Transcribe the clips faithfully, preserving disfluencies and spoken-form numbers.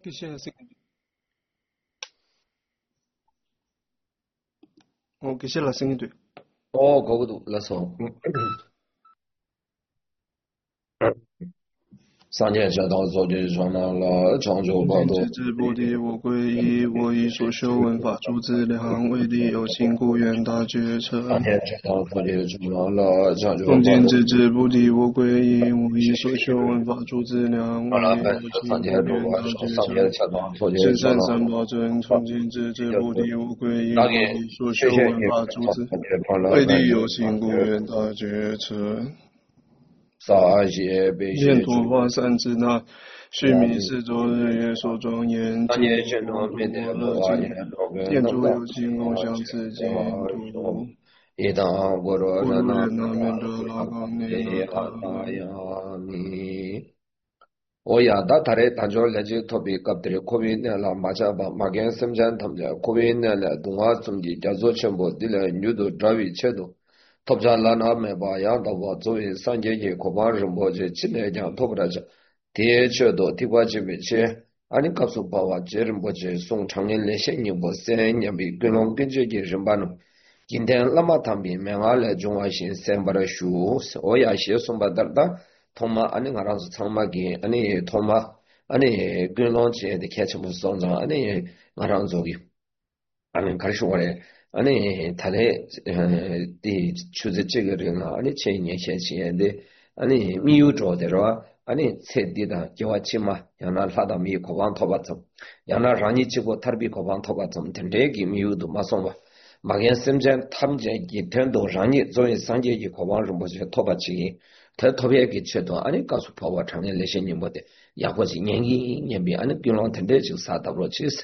Kisha sing oh kisha la sing tu 어, 거기도 라서 상界小道做的传达了长久中报道， 间之至不敌我归依我以所修文法诸资粮为利有情故愿大觉成上界小道做的传达了长久报中间道， 之至不敌我归依我以所修文法诸资粮为好了， 利本是有情上界主故愿大管觉上界成小道做的十传达， 三三宝真中间之至不敌我归依我大概以所谢谢修文你法诸资上界传达为本是利有情故愿大觉成撒些被念谢主， 陀花三支那须弥四周日月所庄严， 上净界全土都面对般若经， 不阿耨多罗愿诸三藏， 有情共享此净土。 一当波罗波热那罗热那面多拉嘎尼那耶达。 哈呀尼。오야 다 다레 단조 레지 토비 갑들이 코비네라 마자바 마겐 semjan 탐자 코비네라 동화 좀지 자조 첨보 딜레 뉴도 드라비 체도 톱자라나 메바야 다와 조이 산제제 코바 르보제 치네장 토브라자 대체도 디과지메체 아니 값수 바와 제르보제 송 창년 레셰니 보세냐비 근롱 근제제 름바노 긴텐 라마 탐비 맹알레 중화신 셈바라슈 오야 시송바다다 통마 아니 가라서 창마기 아니 통마 아니 근론지에 캐치 무슨자 아니 가라서기 아니 가르쳐와래 아니 달에 디 추제这个人 아니前年 先前的 아니 미유조대로 아니 세디다 겨와치마 야나 하다 미 고방 토바점 야나 라니 치고 타르비 고방 토바점 된대기 미유도 마송바 마겐 셈젠 탐제기 텐도 라니 조인 상제기 고방 좀 보시 토바치他特别给切断，俺告诉跑我常年那些年没得，也或是年一年比俺跟老天的就啥到了其实。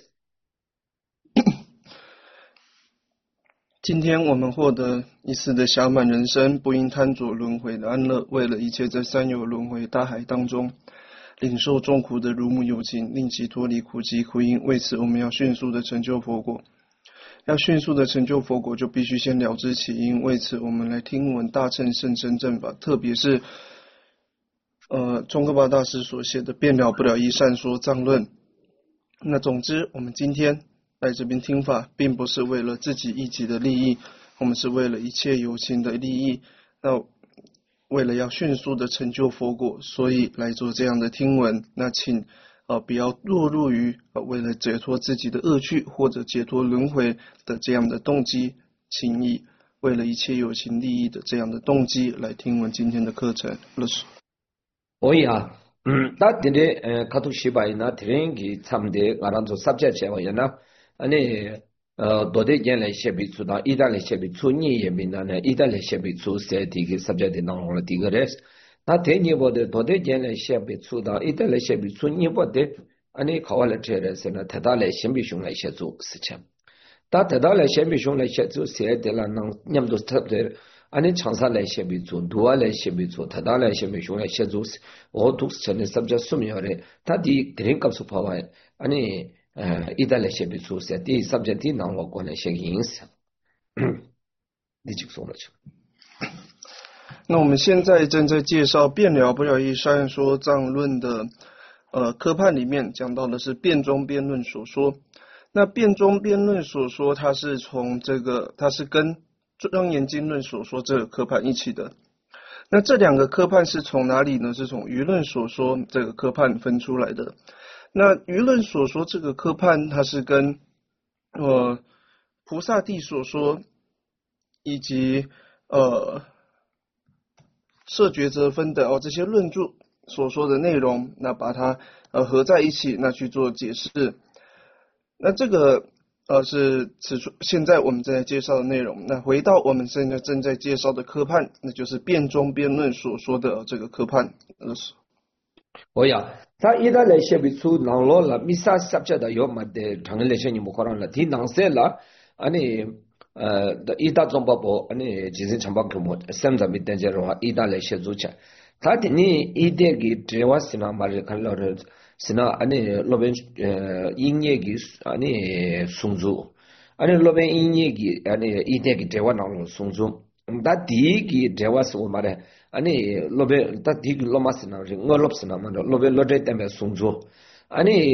今天我们获得一丝的暇满人生，不因贪着轮回的安乐，为了一切在三有轮回大海当中领受众苦的如母有情，令其脱离苦集苦因。为此，我们要迅速的成就佛果。要迅速的成就佛果，就必须先了知其因。为此，我们来听闻大乘甚深正法，特别是呃宗喀巴大师所写的《辩了不了义善说藏论》。那总之，我们今天来这边听法，并不是为了自己一己的利益，我们是为了一切有情的利益。那为了要迅速的成就佛果，所以来做这样的听闻。那请呃，不要落入于呃为了解脱自己的恶趣或者解脱轮回的这样的动机情谊，为了一切有情利益的这样的动机来听闻今天的课程。 我呀，嗯，那今天呃，卡图西巴伊那天给他们的俺让做 subject 些玩意呢，安尼呃，多的人来写笔出到，意大利写笔出你也明白呢，意大利写笔出是第一个 subject 的当中了第一个人。那天你不的多的人来写笔出到，意大利写笔出你不的，安尼考完了这人是呢，他到来写笔上来写做事情。但得到来写笔上来写做写的了，能念都特别。安尼长沙来写笔做，多来写笔做，他到来写笔上来写做，我都是成了 subject 素描的，他的第一个是跑完，安尼呃，意大利写笔做写第 subject 的能我过来写影响，你就说了去。 那我们现在正在介绍《辩了不了义善说藏论》的呃科判里面讲到的是辩中辩论所说。那辩中辩论所说，它是从这个，它是跟庄严经论所说这个科判一起的。那这两个科判是从哪里呢？是从舆论所说这个科判分出来的。那舆论所说这个科判，它是跟呃菩萨地所说以及呃摄觉则分的哦这些论著所说的内容，那把它呃合在一起，那去做解释。那这个呃是此处现在我们正在介绍的内容。那回到我们现在正在介绍的科判，那就是辩中辩论所说的这个科判。 哦呀，他意大利写笔出能罗了，米萨 subject 的有么的，常年来写你不可能了，听能写了，安尼呃，意大中巴波，安尼其实长巴科目，三十米等级的话，意大利写作起，他的你意大利这话是那么的看了的。是那安尼那边呃音乐剧安尼送走，安尼那边音乐剧安尼一天给台湾那种送走，但第一个台湾是我们的，安尼那边但第一个老马是那是俄罗斯那么的，那边那这代表送走，安尼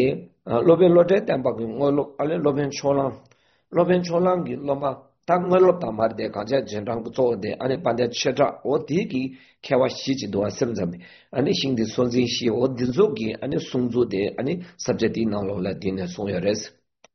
아 로벤 로데 템바기 ngolo ale loben cholang loben cholang gi loma ta ngolo ta mar de ka ja jenrang bu zo de ane pande cheta o di gi khewa shi ji do sem jam ane sing de sonjin shi o din zo gi ane sung zo de ane subject na lo la din ne song yores。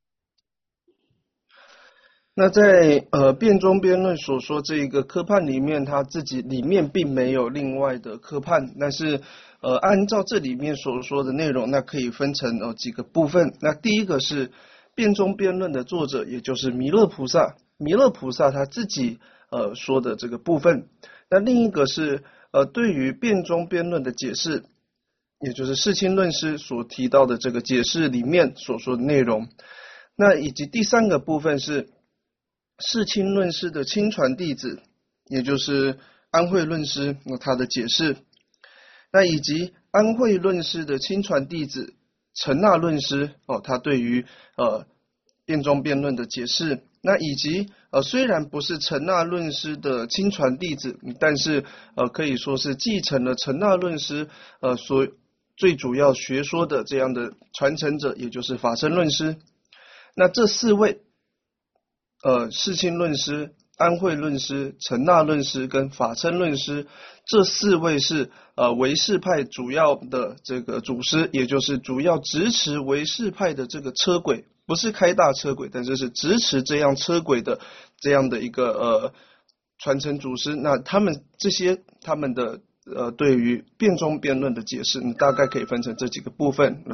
那在呃辩中辩论所说这一个科判里面，它自己里面并没有另外的科判，但是呃按照这里面所说的内容，那可以分成呃几个部分。那第一个是辩中辩论的作者，也就是弥勒菩萨，弥勒菩萨他自己呃说的这个部分。那另一个是呃对于辩中辩论的解释，也就是世亲论师所提到的这个解释里面所说的内容。那以及第三个部分是世亲论师的亲传弟子，也就是安慧论师，那他的解释。那以及安慧论师的亲传弟子陈那论师哦，他对于呃辩中辩论的解释。那以及呃虽然不是陈那论师的亲传弟子，但是呃可以说是继承了陈那论师呃所最主要学说的这样的传承者，也就是法身论师。那这四位呃世亲论师、安慧论师、陈那论师跟法称论师，这四位是呃唯识派主要的这个祖师，也就是主要支持唯识派的这个车轨，不是开大车轨，但是是支持这样车轨的这样的一个呃传承祖师。那他们这些他们的呃对于辩中辩论的解释，你大概可以分成这几个部分。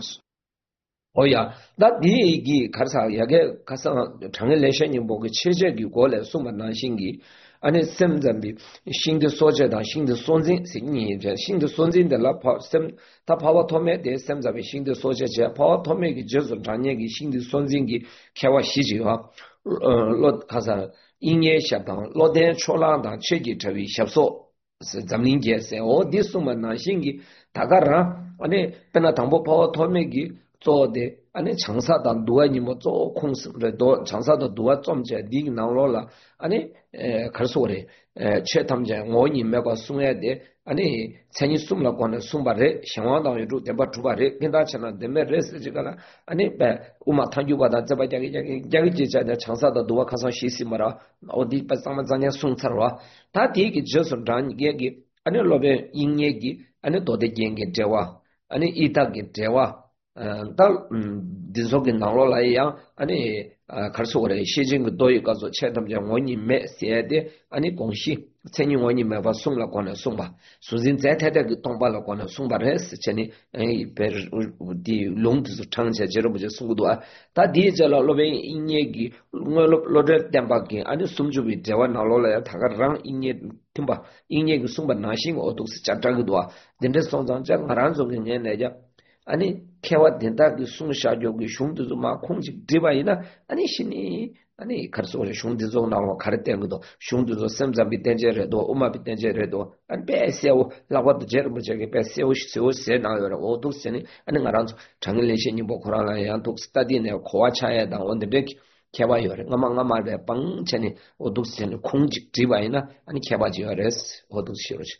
오야 나 니기 가서 야게 가서 장애 레션이 보고 체제기 고래 수만 난신기 아니 셈잠비 신의 소재다 신의 손진 신이 이제 신의 손진데 라파 셈다 파워 토메 데 셈잠비 신의 소재제 파워 토메기 저선 장애기 신의 손진기 개와 시지와 로 가서 인예 샤당 로데 초라다 체기 저위 샵소 잠린게세 어디 수만 난신기 다가라 아니 페나 당보 파워 토메기做的 아니 장사다 누가니 뭐 조콩스도 장사도 누가 좀제 니 나올라 아니 에 갈소래 에 최탐제 뭐니 메가 숨어야 돼 아니 생이 숨라 거는 숨바래 상황당에 주 대바 주바래 괜다잖아 데메레스 지가라 아니 배 우마 탄주바다 잡아자기 자기 자기 지자다 장사도 누가 가서 시시마라 어디 빠상만자냐 숨차라 다 되게 저선 단 얘기 아니 로베 인 얘기 아니 도대 얘기 대화 아니 이다게 대화 달 디조게 나로라야 아니 갈소래 시징 도이 가서 체담장 원이 메세데 아니 공시 천이 원이 메바 송라 권에 송바 수진 자타데 동발라 권에 송바레스 체니 이 베디 롱드 창제 제로부제 송구도아 다 디젤로 로베 인예기 로데 템바기 아니 숨주비 제와 나로라야 다가랑 인예 팀바 인예기 송바 나싱 오독스 짜짜기도아 딘데 송장장 마란종게 내내자 아니 개와 된다기 숨샤ጆ기 슝드도 막 공직 디바이나 아니 신이 아니 가르소래 슝드도 나와 가르때는 것도 슝드도 샘잠비 덴제레도 오마비 덴제레도 안 베세오 라고도 제르부제게 베세오 시세오 세나요라 오도세니 아니 가란 장일레신이 뭐 코라나야 독 스타디네 고아차야다 원데 개와요래 가망가마베 빵체니 오도세니 공직 디바이나 아니 개바지요레스 오도시요지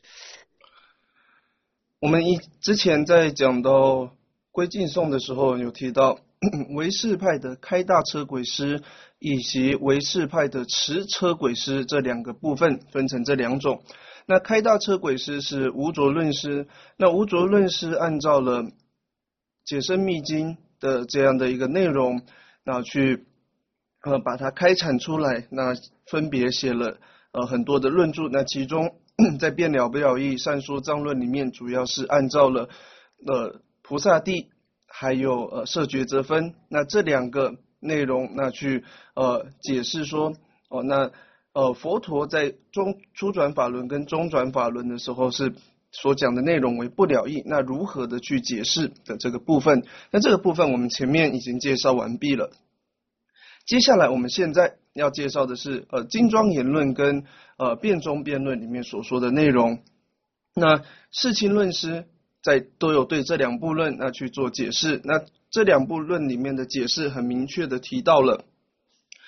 我们一之前在讲到归敬颂的时候，有提到唯识派的开大车轨师以及唯识派的持车轨师这两个部分，分成这两种。那开大车轨师是无着论师，那无着论师按照了解深密经的这样的一个内容，那去呃把它开阐出来，那分别写了呃很多的论著，那其中在辩了不了义善说藏论里面，主要是按照了呃菩萨地还有呃摄觉则分，那这两个内容，那去呃解释说哦，那呃佛陀在中初转法轮跟中转法轮的时候是所讲的内容为不了义，那如何的去解释的这个部分，那这个部分我们前面已经介绍完毕了。接下来我们现在要介绍的是呃精庄言论跟呃辩中辩论里面所说的内容。那世亲论师在都有对这两部论那去做解释，那这两部论里面的解释很明确的提到了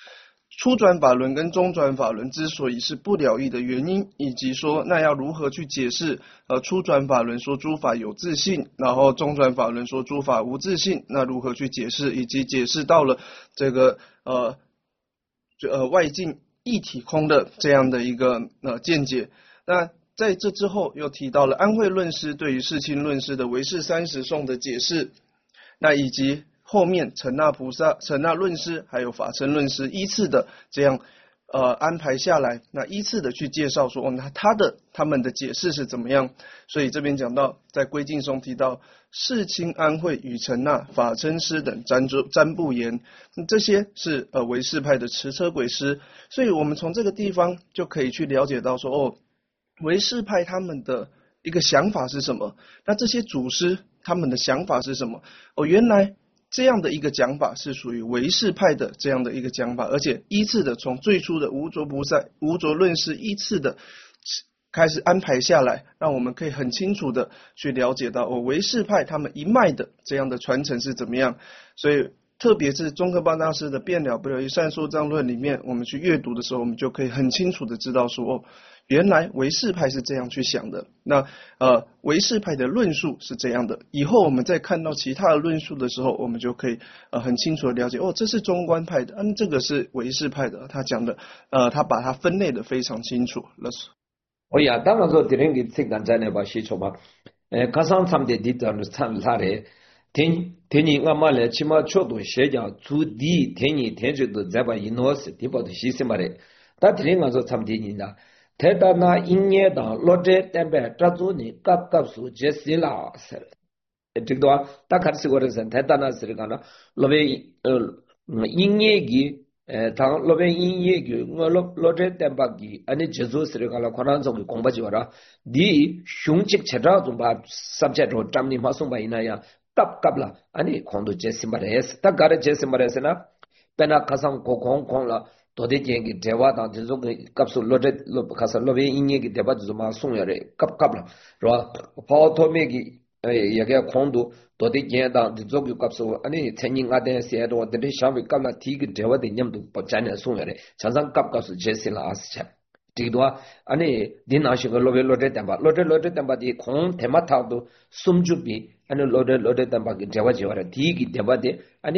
初转法轮跟中转法轮之所以是不了义的原因，以及说那要如何去解释呃初转法轮说诸法有自性，然后中转法轮说诸法无自性，那如何去解释，以及解释到了这个呃呃外境一体空的这样的一个呃见解。那在这之后又提到了安慧论师对于世亲论师的唯识三十颂的解释，那以及后面成那菩萨、成那论师还有法身论师依次的这样呃安排下来，那依次的去介绍说，哦，那他的他们的解释是怎么样。所以这边讲到在归敬中提到世亲安慧与成那法身师等占占不言，这些是呃唯识派的持车鬼师。所以我们从这个地方就可以去了解到说，哦，唯识派他们的一个想法是什么？那这些祖师他们的想法是什么？哦，原来这样的一个讲法是属于唯识派的这样的一个讲法，而且依次的从最初的无着菩萨、无着论师依次的开始安排下来，让我们可以很清楚的去了解到哦，唯识派他们一脉的这样的传承是怎么样。所以特别是宗喀巴大师的《辩了不了义善说章论》里面，我们去阅读的时候，我们就可以很清楚的知道说，哦，原来唯识派是这样去想的。那呃，唯识派的论述是这样的。以后我们再看到其他的论述的时候，我们就可以呃很清楚的了解，哦，这是中观派的，嗯，这个是唯识派的。他讲的呃，他把它分类的非常清楚。 我呀，当然说，这人给这个在那把写出嘛，呃，加上他们的地段参他的。天天你我们来起码确度学讲主地天你天就都在把一诺是地包的西什么的，但天我说他们天你呢，他到那一年当落在代表这组呢，各各数这些啦是，这个话大概是我的人，他到那是干了，落边呃一年给呃当落边一年给我落落在代表给，安尼这组是干了，可能从公布就完了，你雄起吃着总把 subject 中咱们马上把那样。तब कबला अनि खोंदो जैसे मरेस तब गारे जैसे मरेस ना पेना कसम को खों खों ला तो दे जेंगे देवा दा जो कब सु लोटे लो खसन लो वे इंगे की देवा जो मा सुन यारे कब कबला रो पाओ तो में की ये के खोंदो तो दे जें दा जो की कब सु अनि छेनिंग आदे से दो दे शाम कबला ठीक देवा दे nyam दु पचाने सुन यारे छांसंग कब कब सु जैसे ला आस छ ठीक दो अनि दिन आशि को लोबे लोटे तंबा लोटे लोटे तंबा दी खों थेमा था दो सुमजुपी अनि लोटे लोटे तंबा की देवा जेवारे दी की देवा दे अनि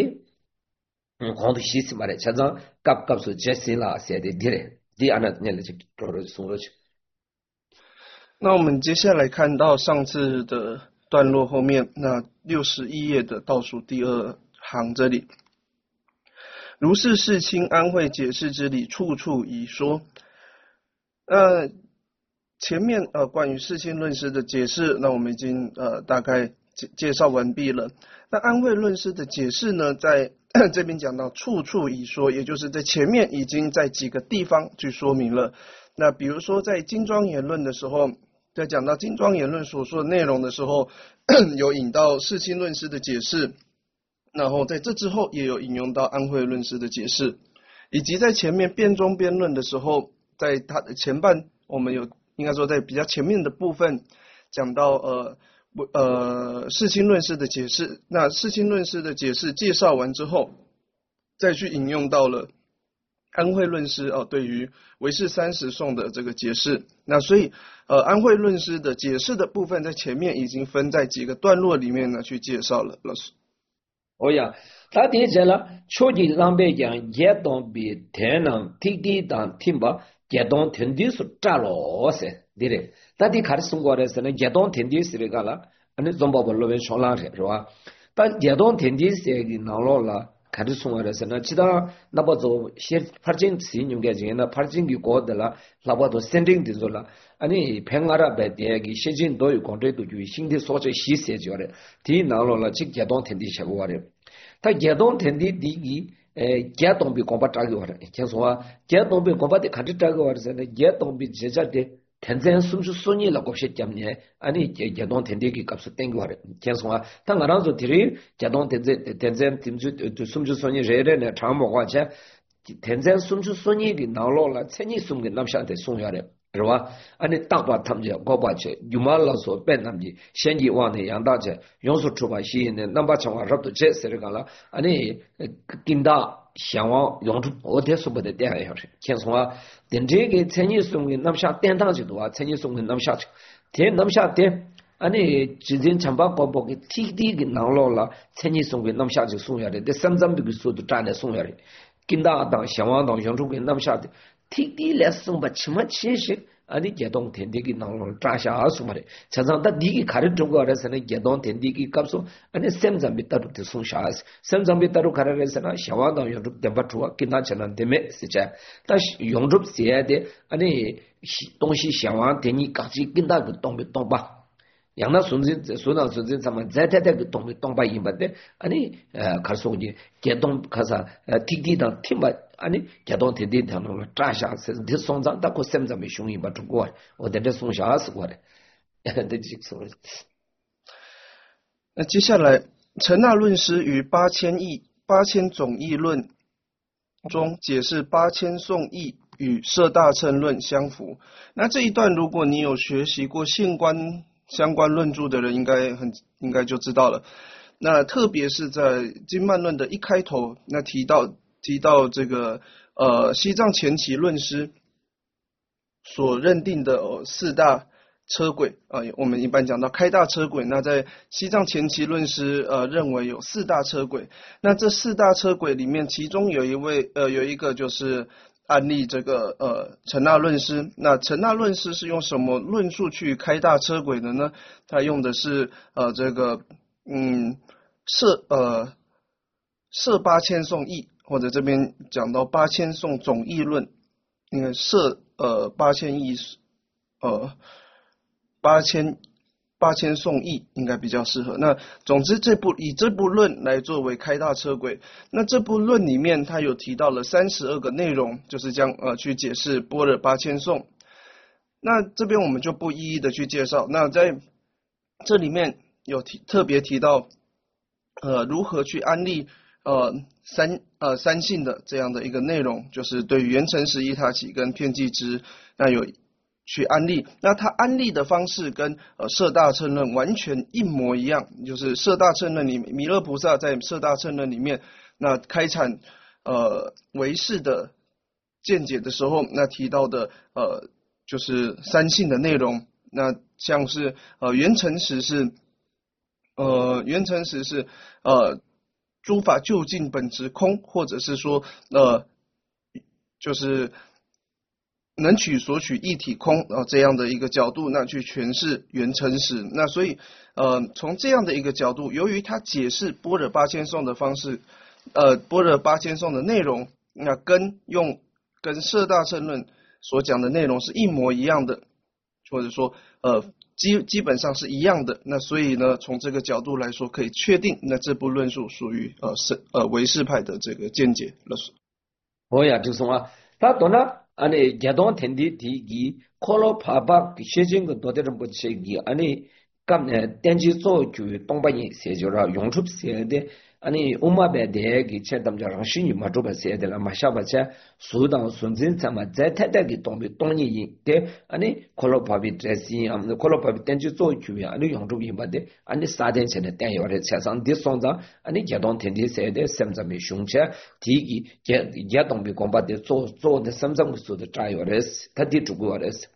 खों 시 말에 자자 깝깝수 제시라 세데 디레 디 안에 내려 저로 송로。 那我们接下来看到上次的段落后面，那六十一页的倒数第二行这里，如是世亲安慧解释之理，处处已说。那前面呃关于世亲论师的解释，那我们已经呃大概介介绍完毕了。那安慧论师的解释呢，在这边讲到处处已说，也就是在前面已经在几个地方去说明了。那比如说在金庄言论的时候，在讲到金庄言论所说的内容的时候，有引到世亲论师的解释，然后在这之后也有引用到安慧论师的解释，以及在前面辩中辩论的时候，在它的前半，我们有应该说在比较前面的部分讲到呃呃世亲论师的解释，那世亲论师的解释介绍完之后，再去引用到了安慧论师哦对于唯识三十颂的这个解释。那所以呃安慧论师的解释的部分在前面已经分在几个段落里面呢去介绍了。老师， 哦呀，他提起了初级浪贝讲也当比天能滴滴当听吧。也当天地是炸了噻，对的。但你看中国的是呢，也当天地是那个了，那中国不那边上哪去是吧？但也当天地是个哪了了？看中国的是呢，其他那不做些发展是用个钱呢，发展个国的了，那不做省政的做了。啊，你平安了白的个现金都有广州都有新的所在细节叫的，第哪了了？这也当天地是个的，他也当天地第一。呃，也当比广巴这个话的，听说啊，也当比广巴的看着这个话的是呢，也当比这家的天真是不是说你那个些讲呢？啊，你也也当天天给搞出定个话的，听说啊，他俺那时候提的，也当天真天真听就就是不是说你热的呢，长毛话些，天真是不是说你给闹了了，才你送给那下的送下来， 是吧？安尼大把他们家高把去，有嘛老说变他们的，先去往那养大去，用说出把西呢，那把情况差不多这是这个了，安尼跟到向往用出，我得说不得点一下去，先从啊，等这个陈年送给那么下点当去多啊，陈年送给那么下去，点那么下点，安尼之前长把高把给提提给拿了了，陈年送给那么下去送下来，这三张这个数都站来送下来，跟到当向往当用出给那么下的。天地来送把起码七十，啊！你解冻天地给囊了，扎下二十嘛的，常常他第一开始中国人是那解冻天地给搞说，啊！你三张被打入的送下来，三张被打入开始是那小王当用出点不出啊，跟他讲那对没是这样，但是用出写的啊你东西小王天你搞起跟他个动没动吧？让他孙子孙子孙子咱们再再再个动没动吧？一般的啊你呃开始送的解冻开始呃天地当天吧。아니 개동 대대 당로 짜샤 세 송장 딱고 셈점이 슝이 바주고我在这送小死过的这几说那接下来陈那论师于八千义八千总义论中解释八千颂义与摄大乘论相符。那这一段如果你有学习过现观相关论著的人应该很应该就知道了。那特别是在经曼论的一开头，那提到提到这个呃西藏前期论师所认定的、哦、四大车轨啊、呃，我们一般讲到开大车轨，那在西藏前期论师呃认为有四大车轨，那这四大车轨里面，其中有一位呃有一个就是案例这个呃陈那论师，那陈那论师是用什么论述去开大车轨的呢？他用的是呃这个嗯摄呃摄八千颂义。或者这边讲到八千颂总义论，应该摄呃八千义呃八千八千颂义应该比较适合。那总之这部以这部论来作为开大车轨，那这部论里面它有提到了三十二个内容，就是将呃去解释般若八千颂。那这边我们就不一一的去介绍。那在这里面有提特别提到呃如何去安立。呃，三呃三性的这样的一个内容，就是对于缘成实一他起跟遍计支，那有去安立。那它安立的方式跟呃摄大乘论完全一模一样，就是摄大乘论里面，弥勒菩萨在摄大乘论里面，那开阐呃唯识的见解的时候，那提到的呃就是三性的内容，那像是呃缘成实是呃缘成实是呃。诸法究竟本质空，或者是说，呃，就是能取所取一体空啊、呃、这样的一个角度，那去诠释缘成实。那所以，呃，从这样的一个角度，由于他解释般若八千颂的方式，呃，般若八千颂的内容，那跟用跟摄大乘论所讲的内容是一模一样的，或者说，呃。基基本上是一样的，那所以呢，从这个角度来说，可以确定，那这部论述属于呃是呃唯识派的这个见解了。 我呀，就是说，他当然，安尼解冻天地第一，可罗帕巴写进个多点人不写个，安尼咁呢，电机做就东北人写就了，用出写的。아니 우마베데 기체 담자랑 신이 마조바세데라 마샤바체 수당 순진 참아 제테데기 동비 동니이데 아니 콜로파비 드레시 암 콜로파비 텐지 조주야 아니 용주비 바데 아니 사덴체네 땡요레 차상 디송자 아니 제동 텐디 세데 셈자미 슝체 디기 제 제동비 공바데 조 조데 셈자무스도 자요레스 타디 주고레스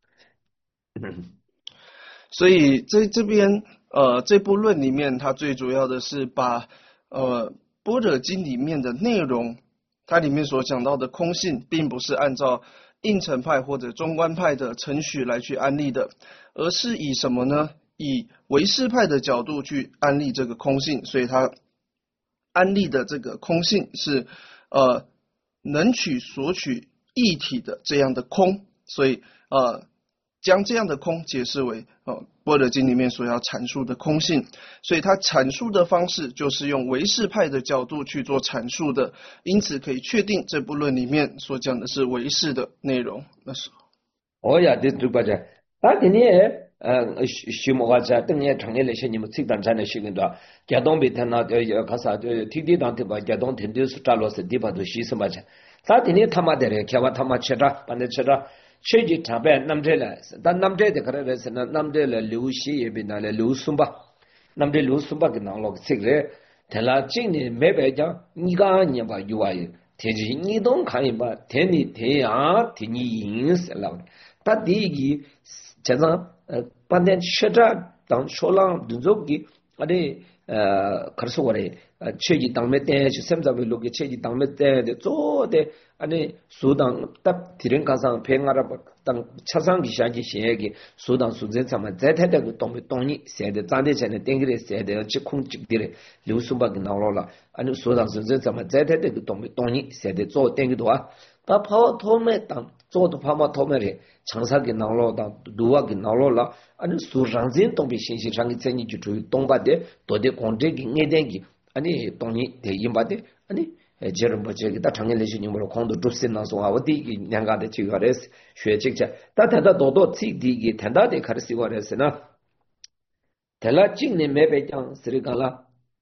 所以在这边呃这部论里面，它最主要的是把呃，般若经里面的内容，它里面所讲到的空性，并不是按照应成派或者中观派的程序来去安立的，而是以什么呢？以唯识派的角度去安立这个空性，所以它安立的这个空性是呃能取所取一体的这样的空，所以呃将这样的空解释为呃般若经里面所要阐述的空性，所以它阐述的方式就是用唯识派的角度去做阐述的，因此可以确定这部论里面所讲的是唯识的内容。那是。 哦呀，对对吧？这，但今年呃，徐某话在等年成年那些你们最当真的事情多，解冻比他那呃，看啥就天地当对吧？解冻天地是扎罗是地吧都西什么去？咱今年他妈的嘞，开完他妈吃着，把那吃着。 确实差别南这来，但南这的可能是那南这来流血也比那来流松吧，南这流松吧跟那老这个，他那今年没白讲，你讲你把有啊有，天气你都看一把，天你天阳天你阴是了，但第一个加上呃半天吃着当说浪动作给，啊的呃可是我的呃确实当没得，就现在为了个确实当没得的做的。아니 수당 답 드린 가상 팽아라 당 차상 기샤기 시에기 수당 수제 참아 제태되고 동비 동이 세대 잔대 전에 땡기래 세대 직콩 직디래 류수박이 나올라 아니 수당 수제 참아 제태되고 동비 동이 세대 조 땡기도 와다 파워 토메 땅 조도 파마 토메래 장사기 나올라 누와기 나올라 아니 수랑진 동비 신시상이 전이 주주 동바데 도대 공제기 내den기 아니 동이 대임바데 아니 제름 버제기 다 당연히 신임으로 공도 줍신나서 어디 냥가데 지가레스 쉐직자 다다다 도도 티디기 단다데 카르시고레스나 텔라 찍네 매배장 스리가라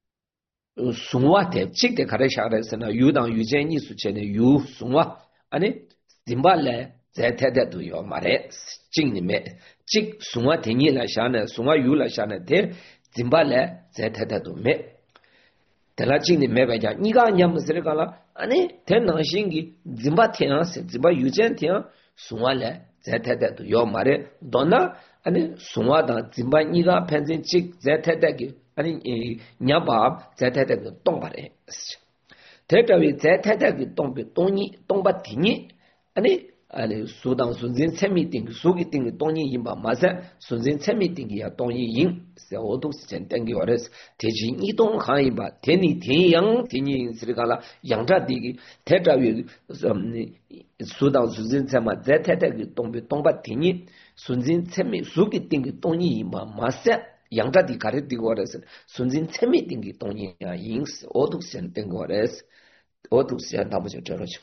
숭와테 찍데 카르샤레스나 유당 유제니 수체네 유 숭와 아니 짐발레 제테데도요 마레 찍네 매찍 숭와 데니라 샤네 숭와 유라 샤네 데 짐발레 제테데도 매 텔라 찍네 매배장 니가 냠스리가라 아니 대능신기 짐바 태양세 짐바 유전 태양 숭와레 제테데도 요 마레 도나 아니 숭와다 짐바 니가 펜진 찍 제테데기 아니 냐밥 제테데도 똥바레 대가위 제테데기 똥비 똥이 똥바티니 아니 아니 수당 순진 채미팅 수기팅 똥이 임바 마세 순진 채미팅이야 똥이 임 세오도 시전 땡기 와레스 대지 이동 하이바 대니 대양 대니 스리가라 양자디기 대자위 수당 순진 채마 제테데기 똥비 똥바티니 순진 채미 수기팅 똥이 임바 마세 양자디 가르디고 와레스 순진 채미팅이 똥이야 잉스 오도 시전 땡기 와레스 오도 시전 나머지 저러죠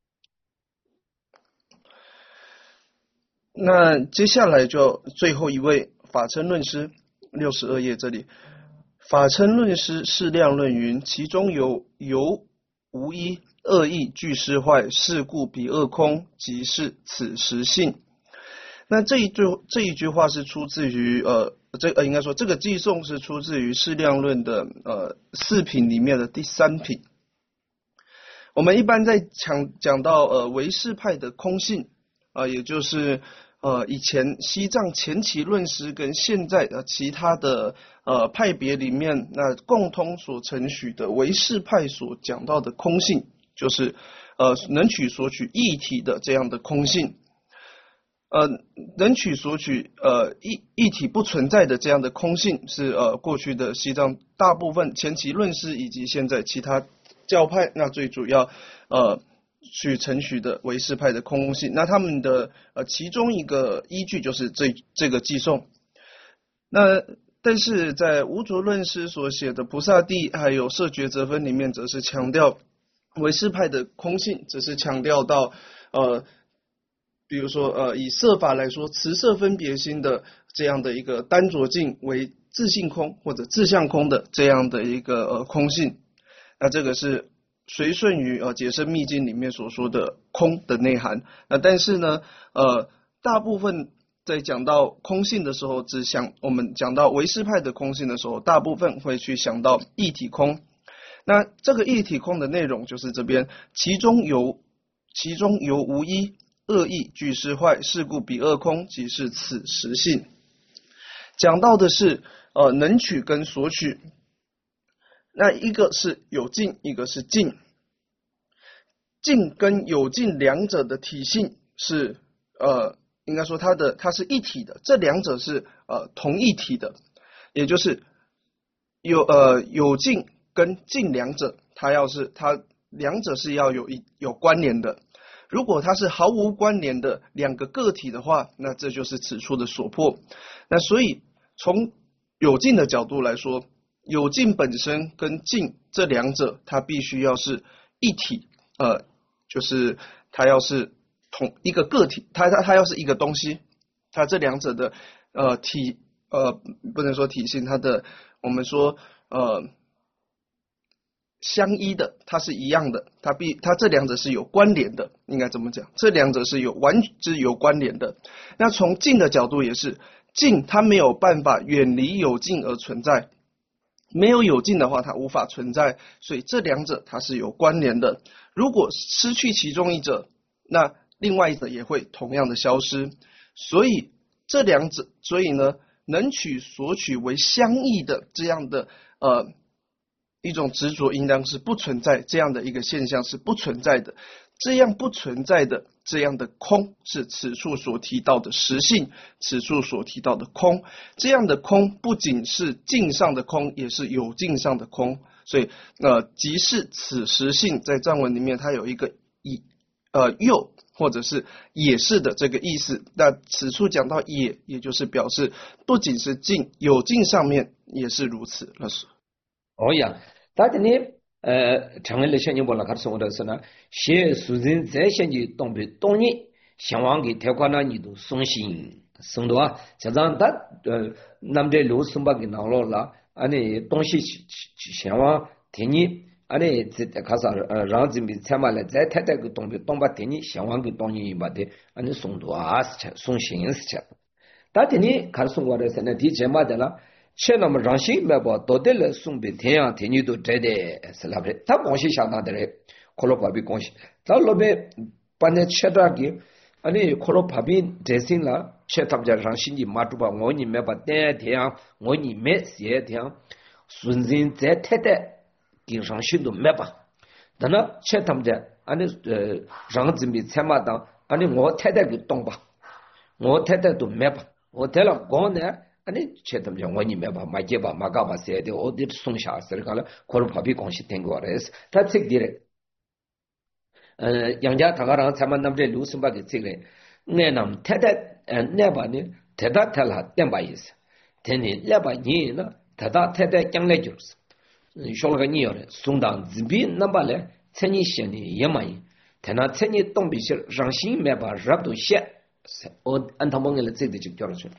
那接下来就最后一位法称论师，六十二页这里，法称论师适量论云：其中有有无一，恶意俱失坏，是故彼恶空，即是此实性。那这一句这一句话是出自于呃这呃应该说这个寄颂是出自于适量论的呃四品里面的第三品。我们一般在讲讲到呃唯识派的空性啊、呃，也就是呃，以前西藏前期论师跟现在的其他的呃派别里面，那共通所承许的唯识派所讲到的空性，就是呃能取所取一体的这样的空性，呃能取所取呃一一体不存在的这样的空性，是呃过去的西藏大部分前期论师以及现在其他教派，那最主要呃。去承许的唯识派的空性，那他们的呃其中一个依据就是这这个寄颂。那但是在无着论师所写的菩萨地还有摄觉则分里面，则是强调唯识派的空性，只是强调到呃，比如说呃以色法来说，磁色分别心的这样的一个单着境为自性空或者自相空的这样的一个呃空性，那这个是。随顺于呃解深密经里面所说的空的内涵，那但是呢呃大部分在讲到空性的时候，只想我们讲到唯识派的空性的时候，大部分会去想到一体空。那这个一体空的内容就是这边，其中有其中有无一，恶意俱失坏，是故彼恶空，即是此实性。讲到的是呃能取跟所取。那一个是有尽，一个是尽。尽跟有尽两者的体性是呃，应该说它的它是一体的，这两者是呃同一体的，也就是有呃有尽跟尽两者，它要是它两者是要有一有关联的。如果它是毫无关联的两个个体的话，那这就是此处的所破。那所以从有尽的角度来说。有尽本身跟尽这两者，它必须要是一体，呃，就是它要是同一个个体，它它它要是一个东西，它这两者的呃体呃不能说体性，它的我们说呃相依的，它是一样的，它必它这两者是有关联的，应该怎么讲？这两者是有完是有关联的。那从境的角度也是，境它没有办法远离有境而存在，没有有境的话，它无法存在，所以这两者它是有关联的。如果失去其中一者，那另外一者也会同样的消失。所以这两者，所以呢，能取所取为相异的这样的呃一种执着，应当是不存在，这样的一个现象是不存在的。这样不存在的这样的空，是此处所提到的实性，此处所提到的空。这样的空不仅是境上的空，也是有境上的空。所以呃，即是此实性在藏文里面它有一个以呃又或者是也是的这个意思。那此处讲到也，也就是表示不仅是境，有境上面也是如此了。 哦呀，大家呢？呃，常人的现金波拉卡生活的是呢，写书人在现金东北东年，向往给台湾那你都送信送多啊，加上他呃，那么这六送把给拿了了，安尼东西去去向往天你，安尼在卡萨呃，让这边参嘛来，在太太个东北东把天你向往给东年把的，安尼送多啊是吃送信是吃，大家呢看送过的是呢，提前嘛的了。且那么让心没把到底了送给天阳天女都摘的是那边，他关系相当的嘞，可能把比关系，到那边把那吃到给，啊你可能把比摘心了，吃他们家让心的马主把我你没把天天阳，我你没些天阳，顺人在太太顶上心都没把，但那吃他们家，啊你呃让这边才嘛当，啊你我太太给动吧，我太太都没把，我太了光呢。啊，你吃他们讲我你没把买结吧买干吧些的，我得送下是个了，可能怕比关系听过来是，他这个嘞，呃，杨家他个人才嘛那么这六十八的这个，那那么太太呃那把呢，太太太了两把意思，天天那把你呢，太太太太将来就是，说了个你要的送到这边那把嘞，趁你心里也满意，他那趁你东北些让心没把热都些，我按他们个了这个就叫了出来。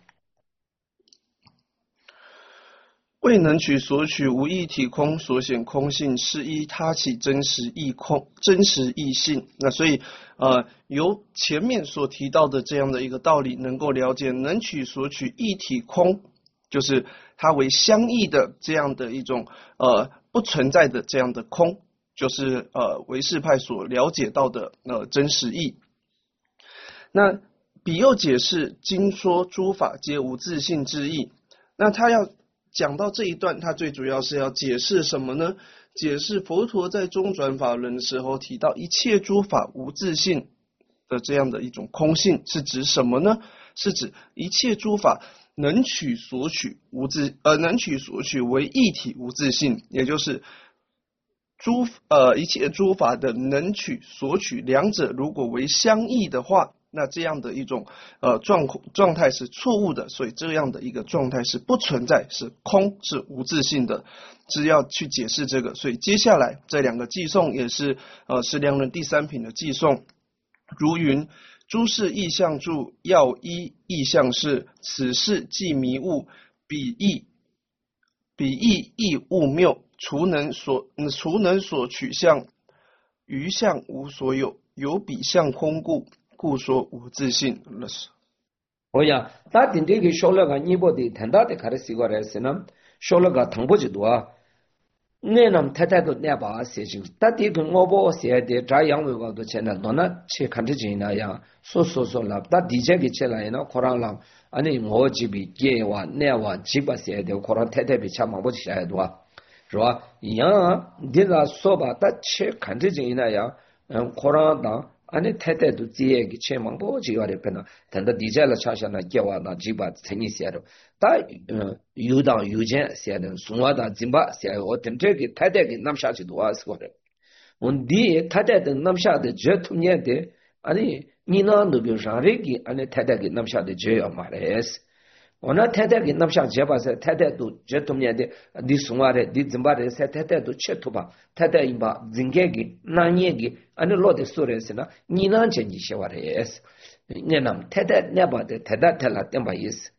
未能取所取无一体空所显空性，是依他起真实义空真实义性。那所以呃由前面所提到的这样的一个道理，能够了解能取所取一体空，就是它为相异的这样的一种呃不存在的这样的空，就是呃唯识派所了解到的呃真实义。那彼又解释经说诸法皆无自性之意，那他要讲到这一段，他最主要是要解释什么呢？解释佛陀在中转法轮的时候提到一切诸法无自性的这样的一种空性是指什么呢？是指一切诸法能取所取无自呃能取所取为一体无自性，也就是诸呃一切诸法的能取所取两者如果为相异的话，那这样的一种呃状状态是错误的，所以这样的一个状态是不存在，是空，是无自性的。只要去解释这个，所以接下来这两个偈颂也是呃是量论第三品的偈颂，如云：诸事意象住，要依意象是，此事即迷悟，彼意彼意亦悟谬，除能所除能所取相，余相无所有，有彼相空故。故说无自性了是。 哦呀，大顶这个说了个你不得听到的开始习惯来是呢，说了个听不就多啊？那那么太太都那把事情，但这个我不写的这样为我都钱了，那那去看得见那样，说说说了，但的确给起来呢，可能了，安尼我这边给完那完几把写的，可能太太比吃忙不起来多啊，是吧？一样啊，你那说吧，但去看得见那样，嗯，可能当。安尼太太都这个钱忙不起来的可能，等到底下了恰恰那叫我那几把成你写的，但嗯有当有钱写的，送我当几把写我等这个太太给那么下去多是个的，我第太太的那么下的绝突年的，安尼你那那个上人给安尼太太给那么下的绝要买的是。我那太太给那么想结巴噻，太太都这多年的，你送我的，你怎么的噻？太太都吃土吧，太太一把人家给那年给，俺那老的说的是呢，你那钱你写我的也是，你那太太那把的太太太了两把意思，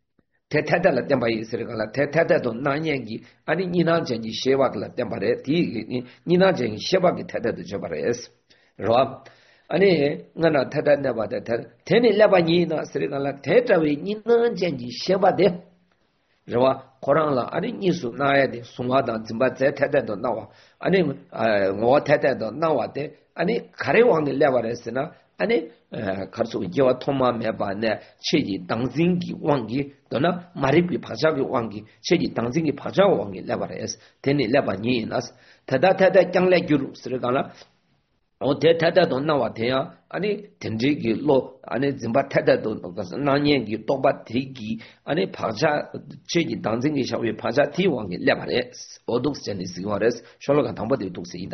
太太的了点把意思个了，太太的都那年纪，啊你你那讲你写话个了点把的，第一个你你那讲写话给太太的就把的意思，是吧？啊你我那太太那把的太，天你来把你那是个了，太太为你那讲你写话的，是吧？可能了，啊你你说那样的，送我当怎么在太太都那话，啊你呃我太太都那话的，啊你看来往的来把的是呢？아니 가서 이와 토마 매바네 체지 당진기 왕기 또나 마리비 파자기 왕기 체지 당진기 파자 왕기 레바레스 테니 레바니나스 타다 타다 장래 주루 스르가라 어 대타다도 나와대야 아니 덴지기 로 아니 짐바 타다도 나년기 또바 디기 아니 파자 체지 당진기 샤위 파자 티 왕기 레바레스 오독스제니 시고레스 셜로가 담보디 독스이다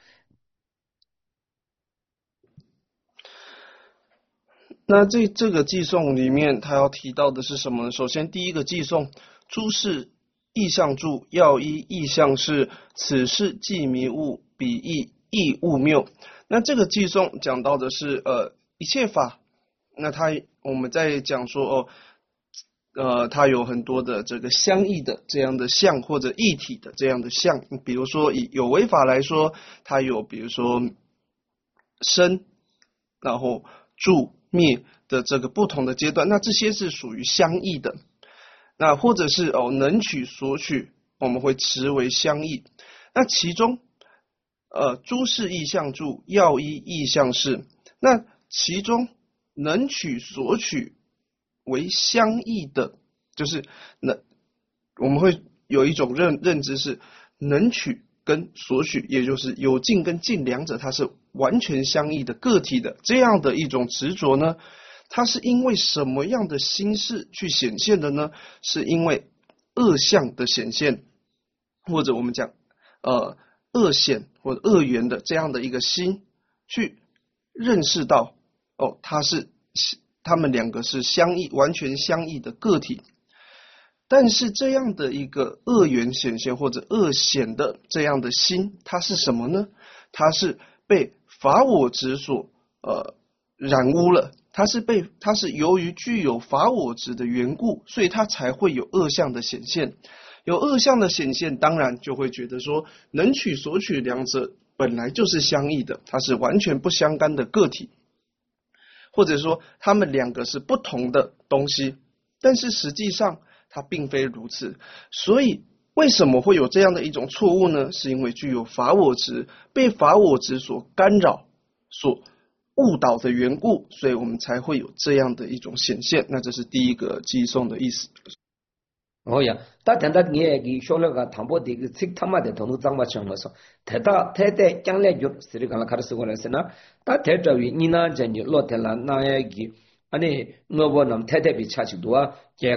那这这个寄送里面，他要提到的是什么呢？首先，第一个寄送，诸事意象注，要依意象是，此事即迷物，彼意亦物谬。那这个寄送讲到的是呃一切法，那他我们在讲说哦，呃，它有很多的这个相异的这样的相或者异体的这样的相，比如说以有为法来说，它有比如说生，然后住。灭的这个不同的阶段，那这些是属于相异的，那或者是哦能取所取，我们会持为相异。那其中呃诸事意象注，要依意象是，那其中能取所取为相异的，就是能我们会有一种认认知是能取跟所取，也就是有尽跟尽两者，它是完全相异的个体的这样的一种执着呢，它是因为什么样的心事去显现的呢？是因为恶相的显现，或者我们讲呃恶显或者恶缘的这样的一个心去认识到哦，它是他们两个是相异，完全相异的个体。但是这样的一个恶缘显现或者恶显的这样的心，它是什么呢？它是被法我执所呃染污了，它是被它是由于具有法我执的缘故，所以它才会有恶相的显现。有恶相的显现，当然就会觉得说能取所取两者本来就是相异的，它是完全不相干的个体，或者说他们两个是不同的东西，但是实际上它并非如此。所以为什么会有这样的一种错误呢？是因为具有法我执，被法我执所干扰所误导的缘故，所以我们才会有这样的一种显现。那这是第一个寄送的意思。 哦呀，大家的你也说了个唐伯的个吃他妈的同都张马上了说，太大太大将来就是这个开始过来是呢，大太着于你那真就落得了那样个。아니 너버 남 태대비 차치도와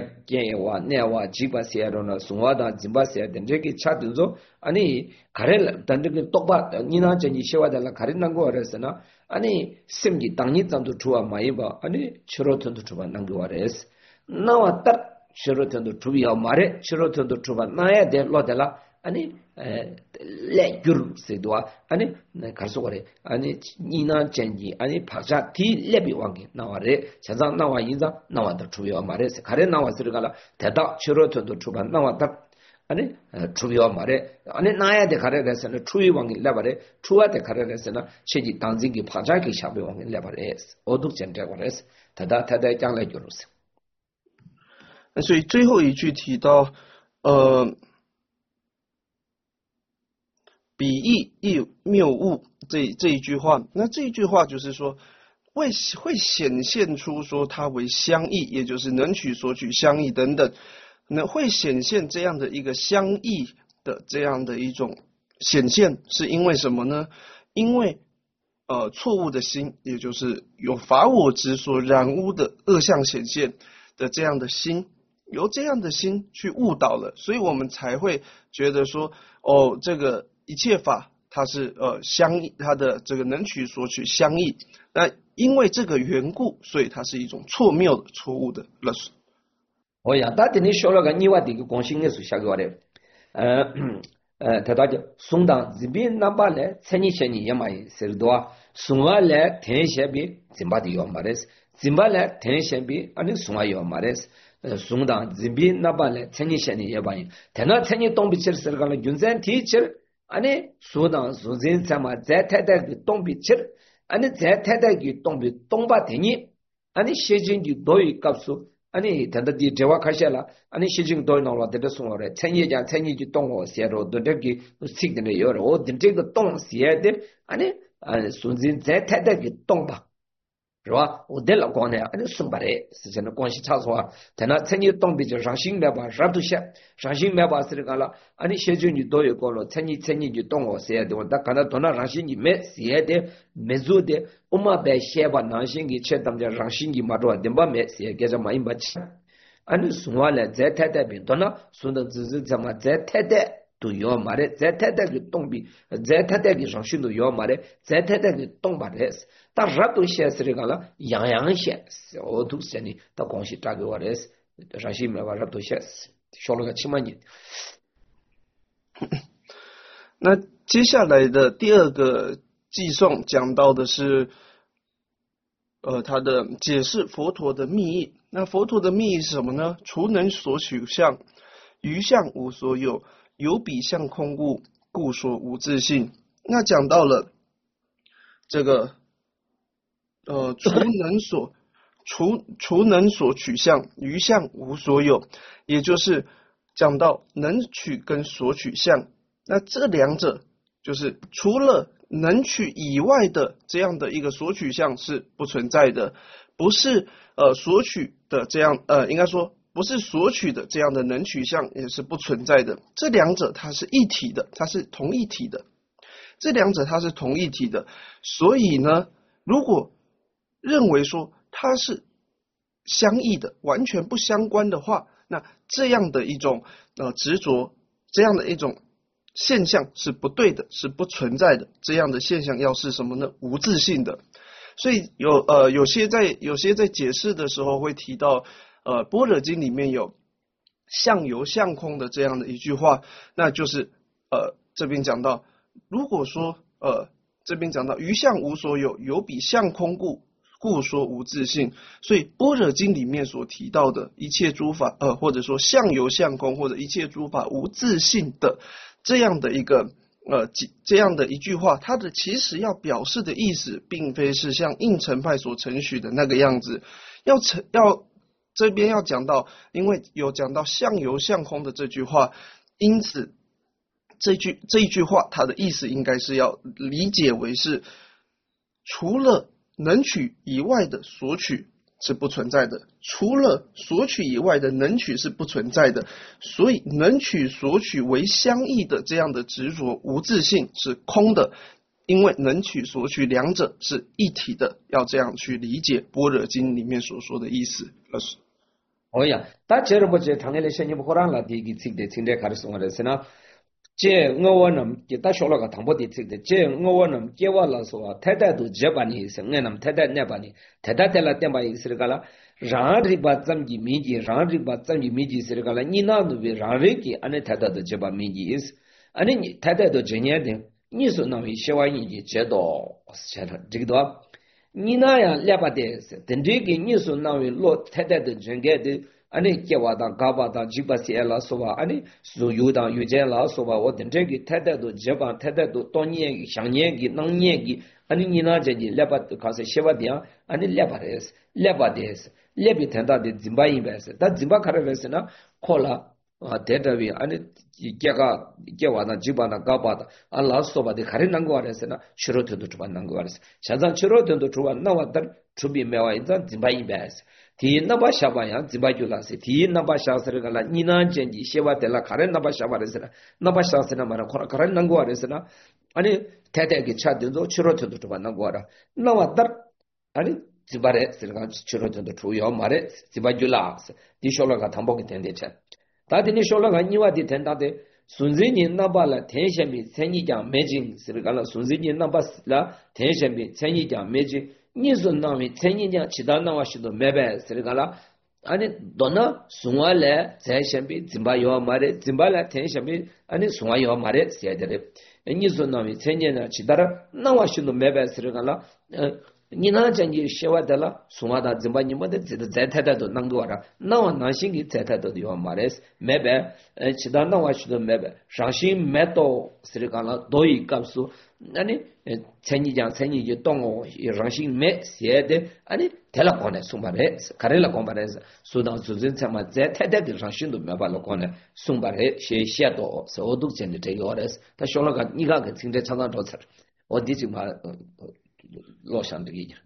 개개와 내와 지바세로나 송와다 지바세 된저기 차든조 아니 가렐 단저기 똑바 니나 전이 시와달라 가린난 거 알았으나 아니 심기 당니 잠도 좋아 많이 봐 아니 치로턴도 좋아 난거 알았어 나와 딱 치로턴도 좋이야 말에 치로턴도 좋아 나야 될 로달라 아니 레규르 세도와 아니 가서 그래 아니 니나 전지 아니 파자 티 레비 왕게 나와래 자자 나와 인자 나와다 주요 말에서 가래 나와서 가라 대다 치로턴도 주반 나와다 아니 주요 말에 아니 나야 돼 가래에서는 주의 왕게 레바래 주와대 가래에서는 체지 당진기 파자기 샤베 왕게 레바래 어둑 전자 그래서 대다 대다 장래 주로서 所以最后一句提到呃彼意亦谬误这这一句话，那这一句话就是说会会显现出说它为相异，也就是能取所取相异等等，那会显现这样的一个相异的这样的一种显现，是因为什么呢？因为呃错误的心，也就是有法我执所染污的恶相显现的这样的心，由这样的心去误导了，所以我们才会觉得说哦这个一切法它是呃相异，它的这个能取所取相异，那因为这个缘故，所以它是一种错谬的错误的了。 哦呀，大体你说了个你话这个光心也是下个的，呃呃，他大家送到这边那把来，参你些你也买是多，送完来天些比金巴的要买的，金巴来天些比，啊你送完要买的， 송당 진비 나발레 천이셔니 예바인 대나 천이 동비치르서가는 균산 티치르 아니 소당 소진 참아 제타다기 동비치르 아니 제타다기 동비 동바되니 아니 시진기 도이 값수 아니 단다디 제와 카샬라 아니 시진 도이 나와 데데송어레 천이장 천이기 동어 세로 도데기 식드네 여러 오 딘데기 동 세데 아니 아니 소진 제타다기 동바 是吧？我得了光呢，俺送把来，是现在关系差错啊。但那曾经当兵就上新买吧，啥都写，上新买吧是这个了。俺的写就你都有个了，曾经曾经就当我写的，但看到到那上新你买写的没做的，我们白写吧，上新给吃，他们家上新给嘛着，点把买写给这嘛一把吃。俺的送完了，再太太兵，到那送的只是怎么再太太。都要买的，再太太的东边，再太太的上学都要买的，再太太的东把的，但是都写是这个了，样样写，我都写呢，到广西扎给我的，上学没把这都写，学了个七八年。 那接下来的第二个寄送讲到的是，呃，他的解释佛陀的密意。那佛陀的密意是什么呢？除能所取相，余相无所有。有彼相空故，故说无自性。那讲到了这个呃，除能所除除能所取相，余相无所有，也就是讲到能取跟所取相，那这两者就是除了能取以外的这样的一个所取相是不存在的，不是呃所取的这样呃应该说。不是所取的这样的能取相也是不存在的，这两者它是一体的，它是同一体的，这两者它是同一体的，所以呢，如果认为说它是相异的，完全不相关的话，那这样的一种呃执着，这样的一种现象是不对的，是不存在的，这样的现象要是什么呢？无自性的。所以有呃有些在有些在解释的时候会提到。呃，般若经里面有相由相空的这样的一句话，那就是呃这边讲到，如果说呃这边讲到余相无所有，有彼相空故，故说无自性。所以般若经里面所提到的一切诸法，呃或者说相由相空，或者一切诸法无自性的这样的一个呃这样的一句话，它的其实要表示的意思，并非是像应成派所承许的那个样子，要成要。这边要讲到，因为有讲到相由相空的这句话，因此这句这一句话它的意思应该是要理解为是除了能取以外的索取是不存在的，除了索取以外的能取是不存在的，所以能取索取为相异的这样的执着无自性是空的，因为能取索取两者是一体的，要这样去理解般若经里面所说的意思。 哦呀，大家如果这唐年的生意不可能了，第一个听的听的开始说的是呢，这我我呢，给他说了个唐伯的听的，这我我呢，给我了说，太太都结巴呢，是我呢，太太那把呢，太太在了点把意思个了，让这把咱们的面积，让这把咱们的面积是个了，你那都为让这个，俺那太太都结巴面积意思，俺那你太太都今年的，你说那位写完你的接到写的这个多。你那样两把的是，等这个你说那位老太太的人家的，俺那给我当嘎巴当几把钱了说吧，俺那所有当有钱了说吧，我等这个太太都结巴，太太都当年想年给能年给，俺那你那这里两把都开始写把的，俺那两把的是，两把的是，两笔听到的金把一百是，但金把看的是呢，考了啊，在这边俺那给个给我当几把那嘎巴的，俺老说吧的，看的能过的是呢，吃肉头都吃完能过的是，现在吃肉头都吃完，那我等出边买完一张金把一百是。第一那把下巴样金把就了是，第一那把下是那个了，你那经济写完的了，看人那把下巴的是了，那把下是那么的，看看人能过的是呢，俺的太太给吃的都吃肉头都吃完能过的，那我等俺的金把的是那个吃肉头都吃要买的金把就了是，你说了个汤包给天天吃。大体你说了个你话的听到的，孙子人那把了天下面千一讲美金是那个了，孙子人那把了天下面千一讲美金，你说那位千一讲其他那话许多没办是那个了，俺的到那送完来在下面金把要买的，金把来天下面俺的送完要买的写的的，你说那位千一呢其他的那话许多没办是那个了，呃。 你那讲你写完的了，送完的怎么你们的这个在太太都能多少？那我男性的在太多地方买的是买白，呃，其他那我去的买白，上新买到是讲了多一个数，那你呃，才你讲才你就当我上新买写的，啊你太了讲的送把来，看来了讲把来是，说到主人才嘛，在太太的上新都买把了讲的送把来，写写到是我都讲的这个话的是，他说了个你看个听着常常找词，我的就嘛呃。老想这个意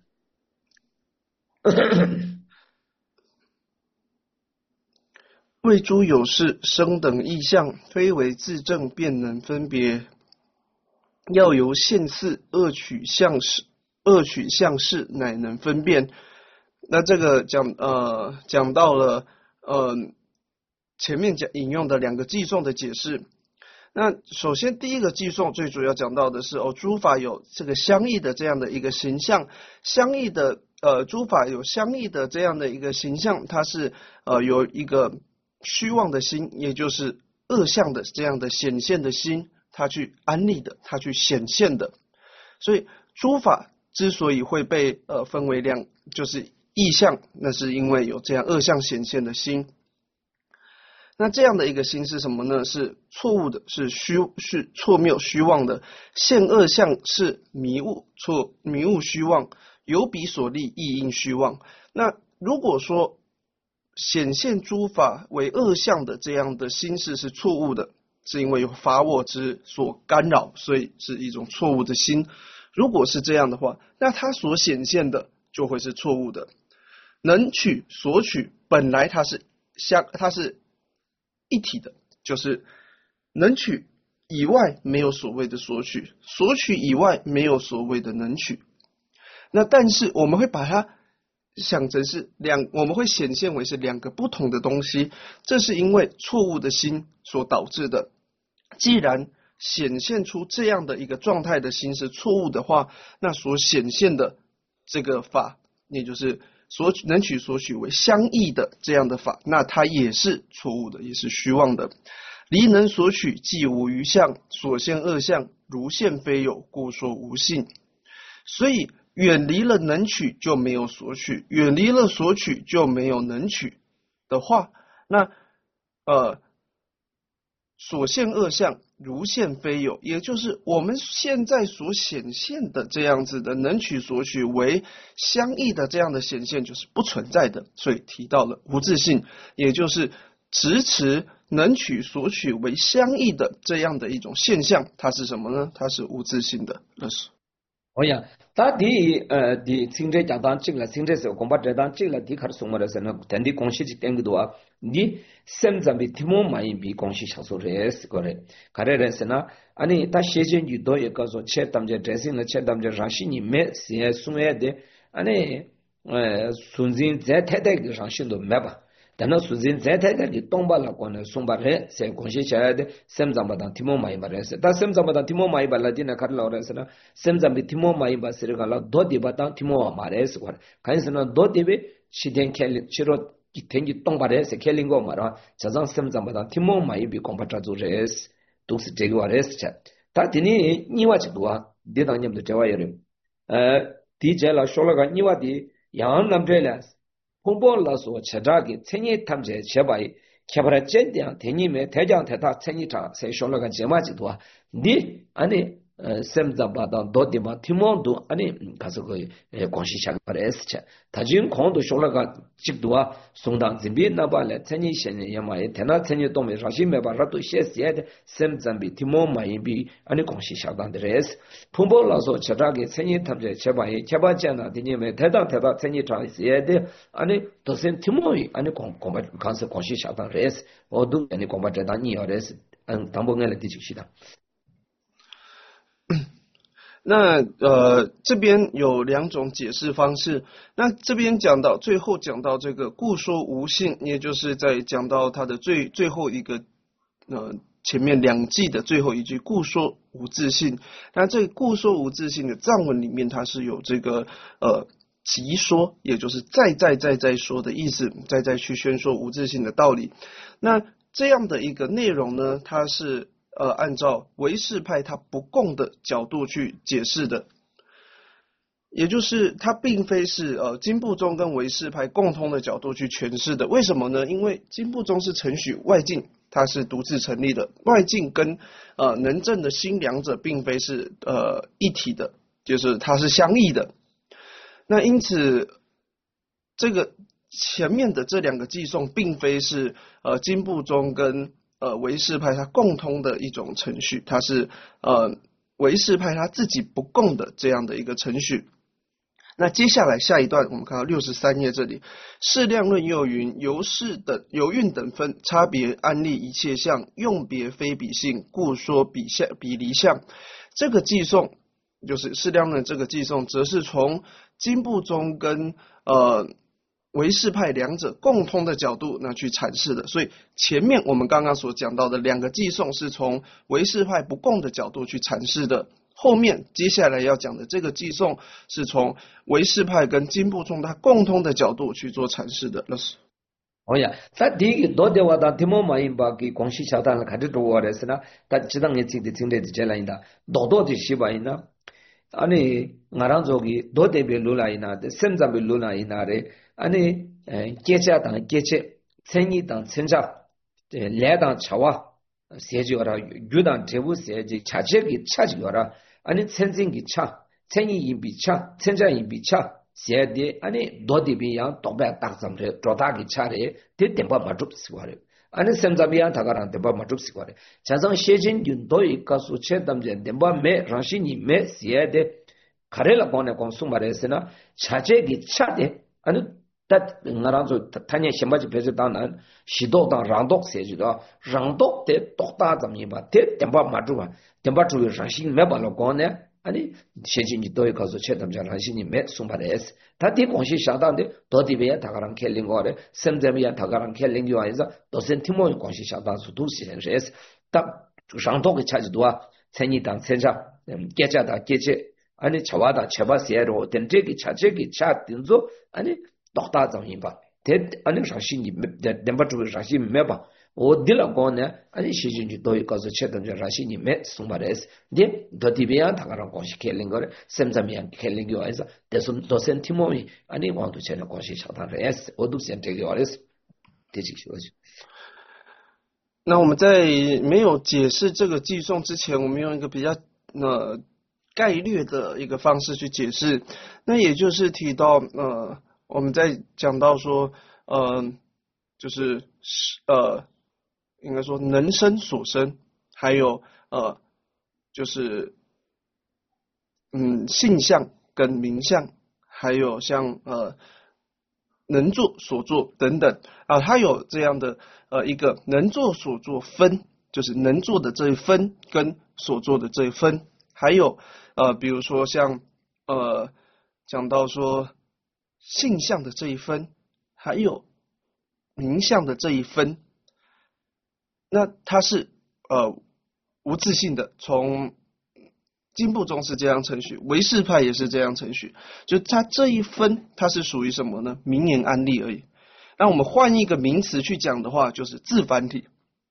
谓诸有事生等异象，非为自证便能分别，要由现似恶取相事，恶取相事乃能分辨。那这个讲呃讲到了呃前面讲引用的两个寄送的解释。那首先第一个寄送最主要讲到的是哦，诸法有这个相异的这样的一个形象，相异的呃诸法有相异的这样的一个形象，它是呃有一个虚妄的心，也就是恶相的这样的显现的心，它去安立的，它去显现的。所以诸法之所以会被呃分为两，就是异相，那是因为有这样恶相显现的心。那这样的一个心是什么呢？是错误的，是虚，是错谬虚妄的。现恶相是迷雾，错迷雾虚妄，有彼所立，亦应虚妄。那如果说显现诸法为恶相的这样的心事是错误的，是因为有法我之所干扰，所以是一种错误的心。如果是这样的话，那它所显现的就会是错误的。能取所取本来它是相，它是一体的，就是能取以外没有所谓的索取，索取以外没有所谓的能取。那但是我们会把它想成是两，我们会显现为是两个不同的东西，这是因为错误的心所导致的。既然显现出这样的一个状态的心是错误的话，那所显现的这个法，也就是所能取所取为相异的这样的法，那它也是错误的，也是虚妄的。离能所取，即无余相，所现恶相，如现非有，故说无性。所以远离了能取就没有所取，远离了所取就没有能取的话，那呃所现恶相如现非有，也就是我们现在所显现的这样子的能取所取为相异的这样的显现就是不存在的，所以提到了无自性，也就是执持能取所取为相异的这样的一种现象，它是什么呢？它是无自性的。那是我呀，他第呃第听着讲当进了，听着时候恐怕这当进了，第开始送我的时候，等的恭喜是点个多啊，你现在比提莫买一笔恭喜享受这是个人，看这人是呢，啊你他写进去多也告诉切他们这这些呢，切他们这上心里面写送来的，啊你呃孙子在太太个上心都没吧。但那孙子在太太的东巴拉关呢，送把人在恭喜下来的，sem怎么当提莫买一把人是，但 sem 怎么当提莫买一把了，今天看老人是呢 ，sem 怎么提莫买一把是这个了，多地把当提莫买人是过来，看是呢多地呗，七天开零，七罗一天就东把人是开零个嘛了，加上 sem 怎么当提莫买一笔恐怕抓住人是，都是这个话人是吃，但今年你话几多啊？你当年的这玩意儿，呃，第一了说了个你话的杨南这了。홍보라서 제작이 천이 탐제 제바이 개발에 젠디야 대님의 대장 대타 천이타 세쇼라가 제마지도 니 아니 샘자바다 도디마 티몬도 아니 가서 그 공시 샤바레스차 다진 공도 쇼라가 집도와 송당 진비 나발레 천이 신이 야마에 대나 천이 도메 라시메 바라도 셰스에 샘잠비 티몬 마이비 아니 공시 샤단데레스 폼볼라서 제작이 천이 탐제 제바이 제바잖아 대님의 대다 대다 천이 타이스에 아니 도센 티몬이 아니 공 공바 간서 공시 샤단데레스 어두 아니 공바데다니 어레스 안 담봉을 뒤집시다 那呃这边有两种解释方式，那这边讲到最后讲到这个故说无性，也就是在讲到它的最最后一个呃前面两句的最后一句故说无自性，那这个故说无自性的藏文里面它是有这个呃即说，也就是再再再再说的意思，再再去宣说无自性的道理。那这样的一个内容呢，它是呃，按照唯识派他不共的角度去解释的， 也就是它并非是呃金部宗跟唯识派共通的角度去诠释的。为什么呢？因为金部宗是承许外境它是独自成立的，外境跟呃能证的心两者并非是呃一体的，就是它是相异的。那因此这个前面的这两个寄送并非是呃金部宗跟呃唯识派它共通的一种程序，它是呃唯识派他自己不共的这样的一个程序。那接下来下一段我们看到六十三页这里，适量论又云：由是等由运等分，差别安立一切相，用别非比性，故说比相比离相。这个寄送就是适量论这个寄送，则是从金部宗跟呃唯识派两者共通的角度那去阐释的。所以前面我们刚刚所讲到的两个寄送是从唯识派不共的角度去阐释的。后面接下来要讲的这个寄送是从唯识派跟金部宗他共通的角度去做阐释的。老师， 哦呀，他第一个多的话，他提莫马因把给广西小丹开始做我的是呢，他知道你自己听的这来的，多多的西巴因呢，阿你我让做个多的别路来呢，甚至别路来呢的，阿你呃，接下当接切，参与当参加，呃，来当查哇，写就了，遇当这部写就查这个查就了。아니 천진기 차, 천이 인비 차, 천자 인비 차, 세대 아니 도디비양 도배 딱점제 조다기 차래 대tem바 맞줍스와래. 아니 sem자비양 다가랑 대바 맞줍스와래. 자성 시진 윤도 이가수 체담제 뎀바 메 라시니 메 세대 가래라 보내 공수마레스나 차제기 차대 아니 tat ngaranzo tanya shemaji pese danan shido dang rangdok sejido rangdok te tokta zamni ba te temba madruwa temba tu rashin me ba lo gone ani sheji ni doy kazo chedam ja rashin ni me sumba des ta ti konshi shadande dodi be ta garan kelling gore semzem ya ta garan kelling yo aiza do sentimo konshi shadan su du silen jes ta rangdok ge chaji doa cheni dang chenja geja da geje ani chawada cheba sero denje ge chaje ge cha dinzo ani dokta zamyin ba te ani rashi ni demba tu rashi me ba o dila gone ani shijin ji doi kazo chedan ja rashi ni me sumares de dodibiya thagaran konshi kelling gore semzamiyan kelling yo aiza desum dosen timomi ani wandu chena konshi shadan res odu sente yores teji shoji。 那我们在没有解释这个寄送之前，我们用一个比较呃概略的一个方式去解释，那也就是提到呃。我们在讲到说，呃，就是呃，应该说能生所生，还有呃，就是嗯性相跟名相，还有像呃能做所做等等啊，它有这样的呃一个能做所做分，就是能做的这一分跟所做的这一分，还有呃比如说像呃讲到说。性相的这一分，还有名相的这一分，那它是呃无自性的。从金部宗是这样程序，唯识派也是这样程序。就它这一分，它是属于什么呢？名言安立而已。那我们换一个名词去讲的话，就是自繁体。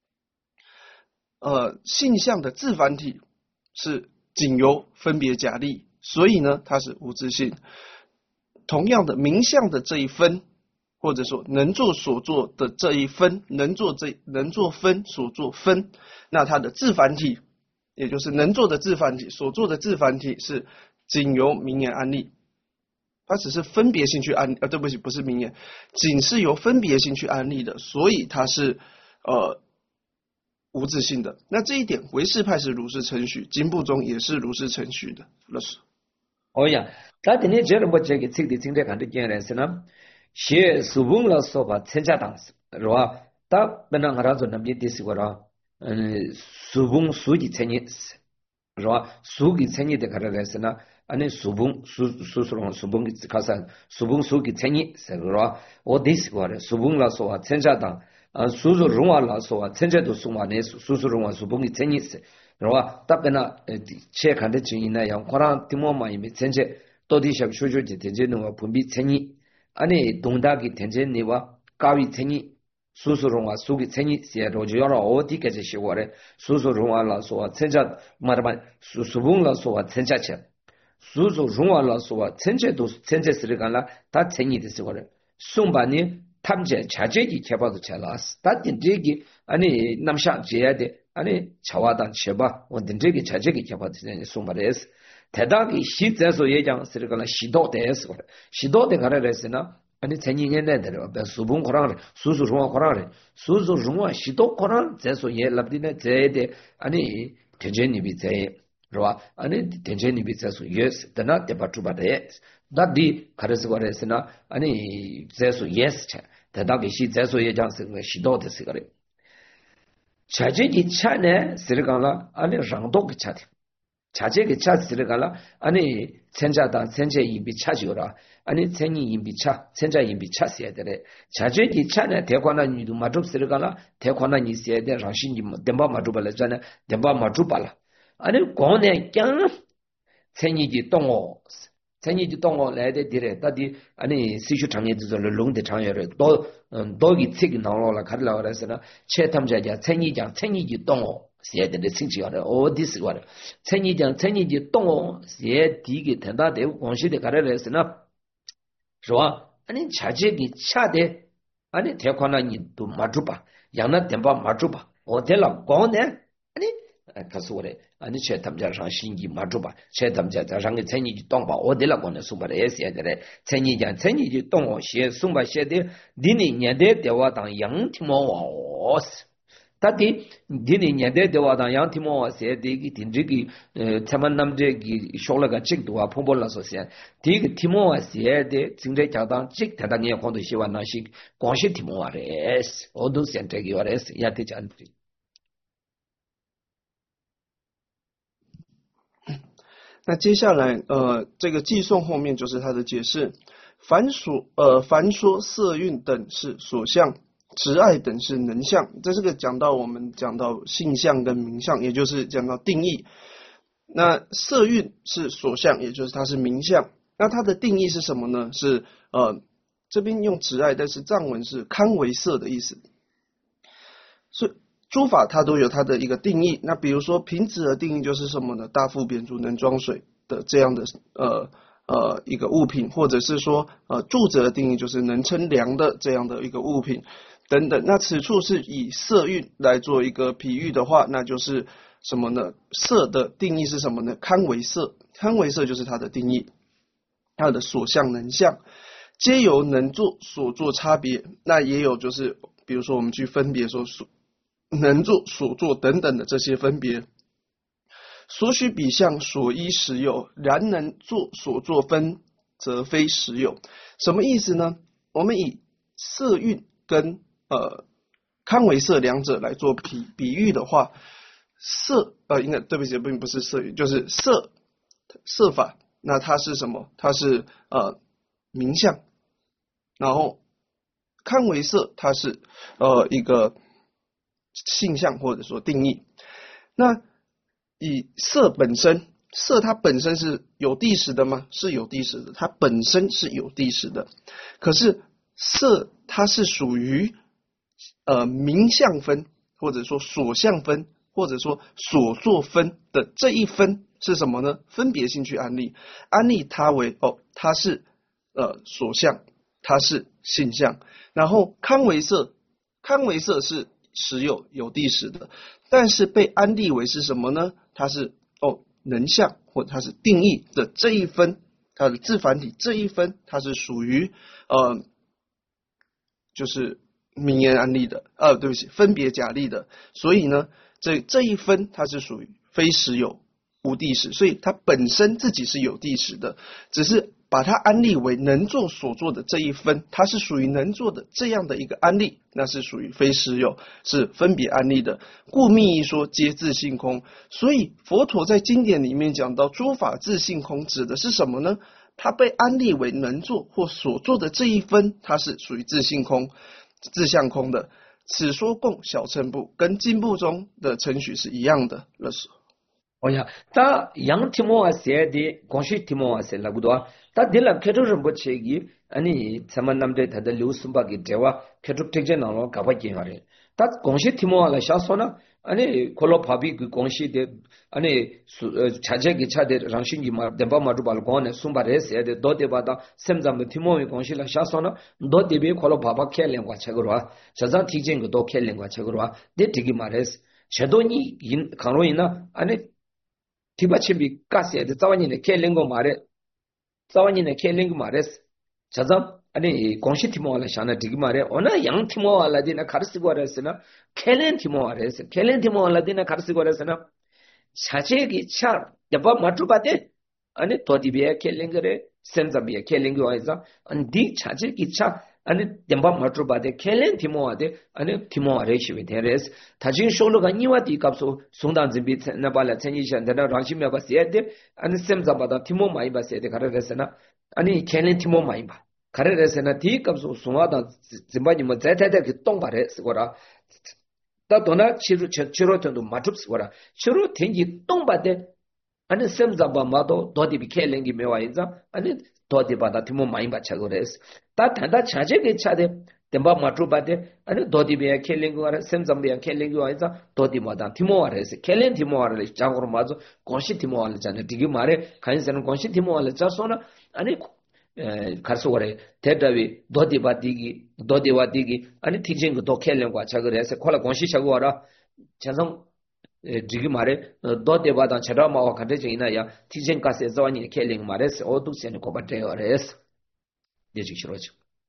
呃，性相的自繁体是仅由分别假立，所以呢，它是无自性。同样的名相的这一分，或者说能做所做的这一分，能做这能做分所做分，那它的自繁体，也就是能做的自繁体，所做的自繁体是仅由名言安立，它只是分别性去安，呃，对不起，不是名言，仅是由分别性去安立的，所以它是呃无自性的。那这一点唯识派是如是承许，金部宗也是如是承许的。老师， 哦呀。他今天觉得我这个这个今天看的见人是呢，写书本了说吧，参加当时是吧？他本来我让做那边的是个啦，嗯，书本书的参与是吧？书的参与的看的是呢，啊，那书本书书书上书本的考上，书本书的参与是吧？我的是个的，书本了说参加当，啊，书书容啊了说参加都书嘛呢，书书容啊书本的参与是是吧？他本来呃，切看的经验那样，可能听我嘛也没参加。도디 샵쇼쇼지 텐제노와 분비 체니 아니 동다기 텐제니와 가위 체니 수수롱와 수기 체니 시에로지여라 어디까지 시월에 수수롱와라소와 천자 말만 수수봉라소와 천자체 수수 중화라 소와 전체도 전체 쓰리간라 다 챙이 됐어 그래 송바니 탐제 자제기 개발도 잘라스 다딘데기 아니 남샤 제야데 아니 차와단 쉐바 원딘데기 자제기 개발도 되는 송바레스 대다기 시제소 예장 쓰리간라 시도데스 그래 시도데 가라레스나 아니 챙이게네 데려 수분 코랑 수수 중화 코랑 수수 중화 시도 코랑 제소 예 랍디네 제데 아니 대제니비 제 로아 아니 대제니비 제소 예스 다나 데바투바데 다디 가르스 거레스나 아니 제소 예스 차 대다기 시 제소 예장 쓰는 시도데 쓰거래 자제기 차네 쓰리간라 아니 랑독 차데 자제기 차 쓰리간라 아니 천자다 천제 임비 차지오라 아니 천이 임비 차 천자 임비 차 써야 되래 자제기 차네 대관한 이도 마줍 쓰리간라 대관한 이 써야 돼 라신이 덴바 마줍발잖아 덴바 마줍발라 아니 고네 꺄 천이지 동어 천이지 동어来的 dire 다디 아니 시슈 장애들을 롱데 장애를 또 도기 책 나올라 가르라 그래서나 최탐자자 천이장 천이지 동어写的清楚的哦的是个陈你讲陈你就动写第一个谈到的关系的个来是呢是吧你查这个查的你太可能你都马住吧让那点吧马住吧我在了讲呢你可是我的你在他们家上心机马住吧在他们家上个陈你就动吧我在了讲的送吧的也写的嘞陈你讲陈你就动写送吧写的你年代的话当杨天毛哦다디 디니 냐데 데와다 양티모 세데기 딘지기 차만남데기 쇼라가 찍도와 폼볼라서 세 디기 티모와 세데 징제 자당 찍 대당에 권도 시완나시 광시 티모와레스 오도 센터기 와레스 야티 잔티 那接下来呃这个寄送后面就是它的解释凡所呃凡说色蕴等是所相执爱等是能相，这是个讲到我们讲到性相跟名相，也就是讲到定义。那色蕴是所相，也就是它是名相。那它的定义是什么呢？是呃这边用执爱，但是藏文是堪为色的意思。所以诸法它都有它的一个定义。那比如说瓶子的定义就是什么呢？大腹扁足能装水的这样的呃呃一个物品，或者是说呃柱子的定义就是能称量的这样的一个物品。等等，那此处是以色蕴来做一个比喻的话，那就是什么呢？色的定义是什么呢？堪为色，堪为色就是它的定义，它的所相能相，皆由能作所作差别。那也有就是，比如说我们去分别说所能作所作等等的这些分别。所许比相所依实有，然能作所作分，则非实有。什么意思呢？我们以色蕴跟呃，堪为色两者来做比比喻的话，色呃，应该对不起，并不是色蕴，就是色色法，那它是什么？它是呃名相，然后堪为色，它是呃一个性相或者说定义。那以色本身，色它本身是有地识的吗？是有地识的，它本身是有地识的，可是色它是属于呃名相分，或者说所相分，或者说所作分的这一分是什么呢？分别性去安立，安立它为哦，它是呃所相，它是性相。然后堪为色，堪为色是实有有地识的，但是被安立为是什么呢？它是哦能相，或者它是定义的这一分，它的自繁体这一分，它是属于呃就是名言安立的，呃，对不起，分别假立的，所以呢，这这一分它是属于非实有无地识，所以它本身自己是有地识的，只是把它安立为能做所做的这一分，它是属于能做的这样的一个安立，那是属于非实有，是分别安立的。故密一说皆自性空，所以佛陀在经典里面讲到诸法自性空，指的是什么呢？它被安立为能做或所做的这一分，它是属于自性空。自相空的，此说共小乘部，跟经部中的程序是一样的。了是。 哦呀，他杨提摩啊写的，光是提摩啊写了不多，他第二开头是不切记，安尼咱们南边他的六十八个电话开头推荐了咯，搞不进来的。 다 공시 팀원을 샤소나 아니 콜로 파비 그 공시데 아니 차제기 차데 랑신기 마 덴바 마루발 고네 숨바레스에 도데바다 셈잠 팀원이 공시라 샤소나 도데베 콜로 바바 켈랭과 책으로와 자자 티징 도 켈랭과 책으로와 데 디기 마레스 셔도니 인 강로이나 아니 티바치비 가스에 자와니네 켈랭고 마레 자와니네 켈랭고 마레스 자자 아니 공시 팀원을 샤나 디기 마레 오나 양 팀원알라디나 카르스고 아레스나 켈렌 팀원알레스 켈렌 팀원알라디나 카르스고 아레스나 사제기 차 야바 마투바데 아니 도디비에 켈랭거레 셈자비에 켈랭고 아이자 안디 차제기 차 아니 뎀바 마투바데 켈렌 팀원아데 아니 팀원아레시베 데레스 타진 쇼로가 니와디 갑소 송단진비 나발라 천이샨데나 랑시메바 세데 아니 셈자바다 팀원 마이바 세데 가레레스나 아니 켈렌 팀원 마이바 가르레스나 디캅소 송아다 짐바니 뭐 자타다게 똥바레 스고라 다도나 치루 치루ton도 마춥 스고라 치루 땡기 똥바데 아니 셈자바 마도 도디비 켈랭기 메와이자 아니 도디바다 티모 마이바 차고레스 다 단다 차제게 차데 덴바 마투바데 아니 도디비야 켈랭고라 셈잠비야 켈랭고이자 도디마다 티모와레스 켈렌 티모와레 장고로 마조 konshi 티모와레 자네 디기 마레 간세는 konshi 티모와레 자소나 아니 가르소거래 대다위 도디바디기 도디와디기 아니 티징고 도켈랭과 차그래서 콜라 konshi 차고와라 자성 디기 마레 도디바다 차라마와 간데지나야 티징가세 자와니 켈랭 마레스 오두세네 고바테어레스 예지 싫어지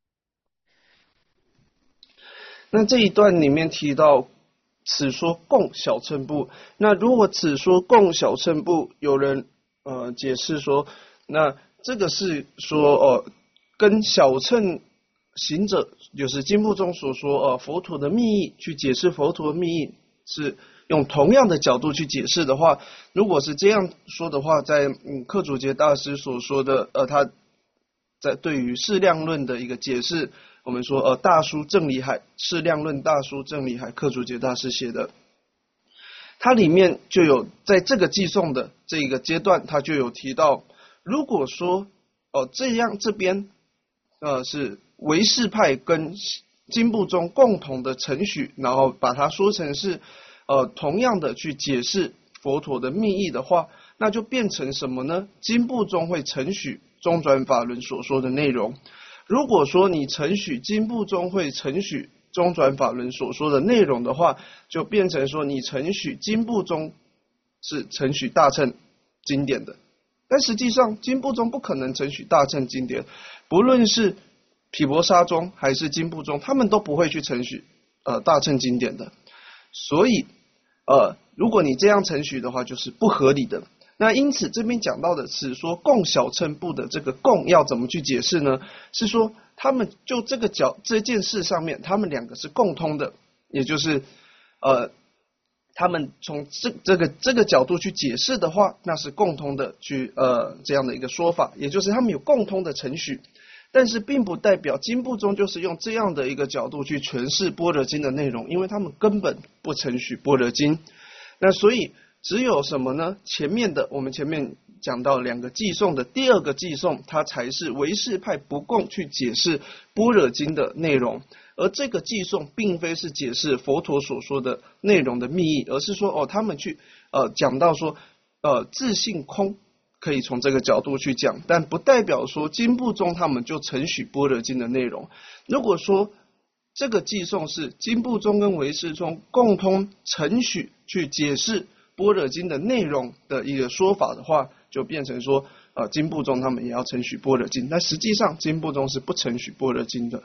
那这一段里面提到此说共小乘部，那如果此说共小乘部，有人呃解释说，那这个是说呃跟小乘行者，就是经部中所说呃佛陀的密意去解释佛陀的密意，是用同样的角度去解释的话，如果是这样说的话，在嗯克祖杰大师所说的呃他在对于释量论的一个解释。我们说，呃，大书正理海释量论大书正理海克祖杰大师写的，它里面就有在这个寄送的这一个阶段，它就有提到，如果说，哦、呃，这样这边，呃，是唯识派跟经部中共同的承许，然后把它说成是，呃，同样的去解释佛陀的密意的话，那就变成什么呢？经部中会承许中转法轮所说的内容。如果说你承许经部中会承许中转法轮所说的内容的话，就变成说你承许经部中是承许大乘经典的，但实际上经部中不可能承许大乘经典，不论是毗婆沙宗还是经部中，他们都不会去承许呃大乘经典的，所以呃如果你这样承许的话，就是不合理的。那因此这边讲到的此说共小乘部的这个共要怎么去解释呢？是说他们就这个角这件事上面，他们两个是共通的，也就是呃他们从这这个这个角度去解释的话，那是共通的去呃这样的一个说法，也就是他们有共通的承许，但是并不代表经部中就是用这样的一个角度去诠释般若经的内容，因为他们根本不承许般若经。那所以只有什么呢？前面的我们前面讲到两个寄送的第二个寄送，它才是唯识派不共去解释般若经的内容，而这个寄送并非是解释佛陀所说的内容的密意，而是说哦，他们去呃讲到说呃自性空可以从这个角度去讲，但不代表说经部中他们就承许般若经的内容。如果说这个寄送是经部中跟唯识中共同承许去解释般若经的内容的一个说法的话，就变成说，呃，经部中他们也要承许般若经，但实际上经部中是不承许般若经的。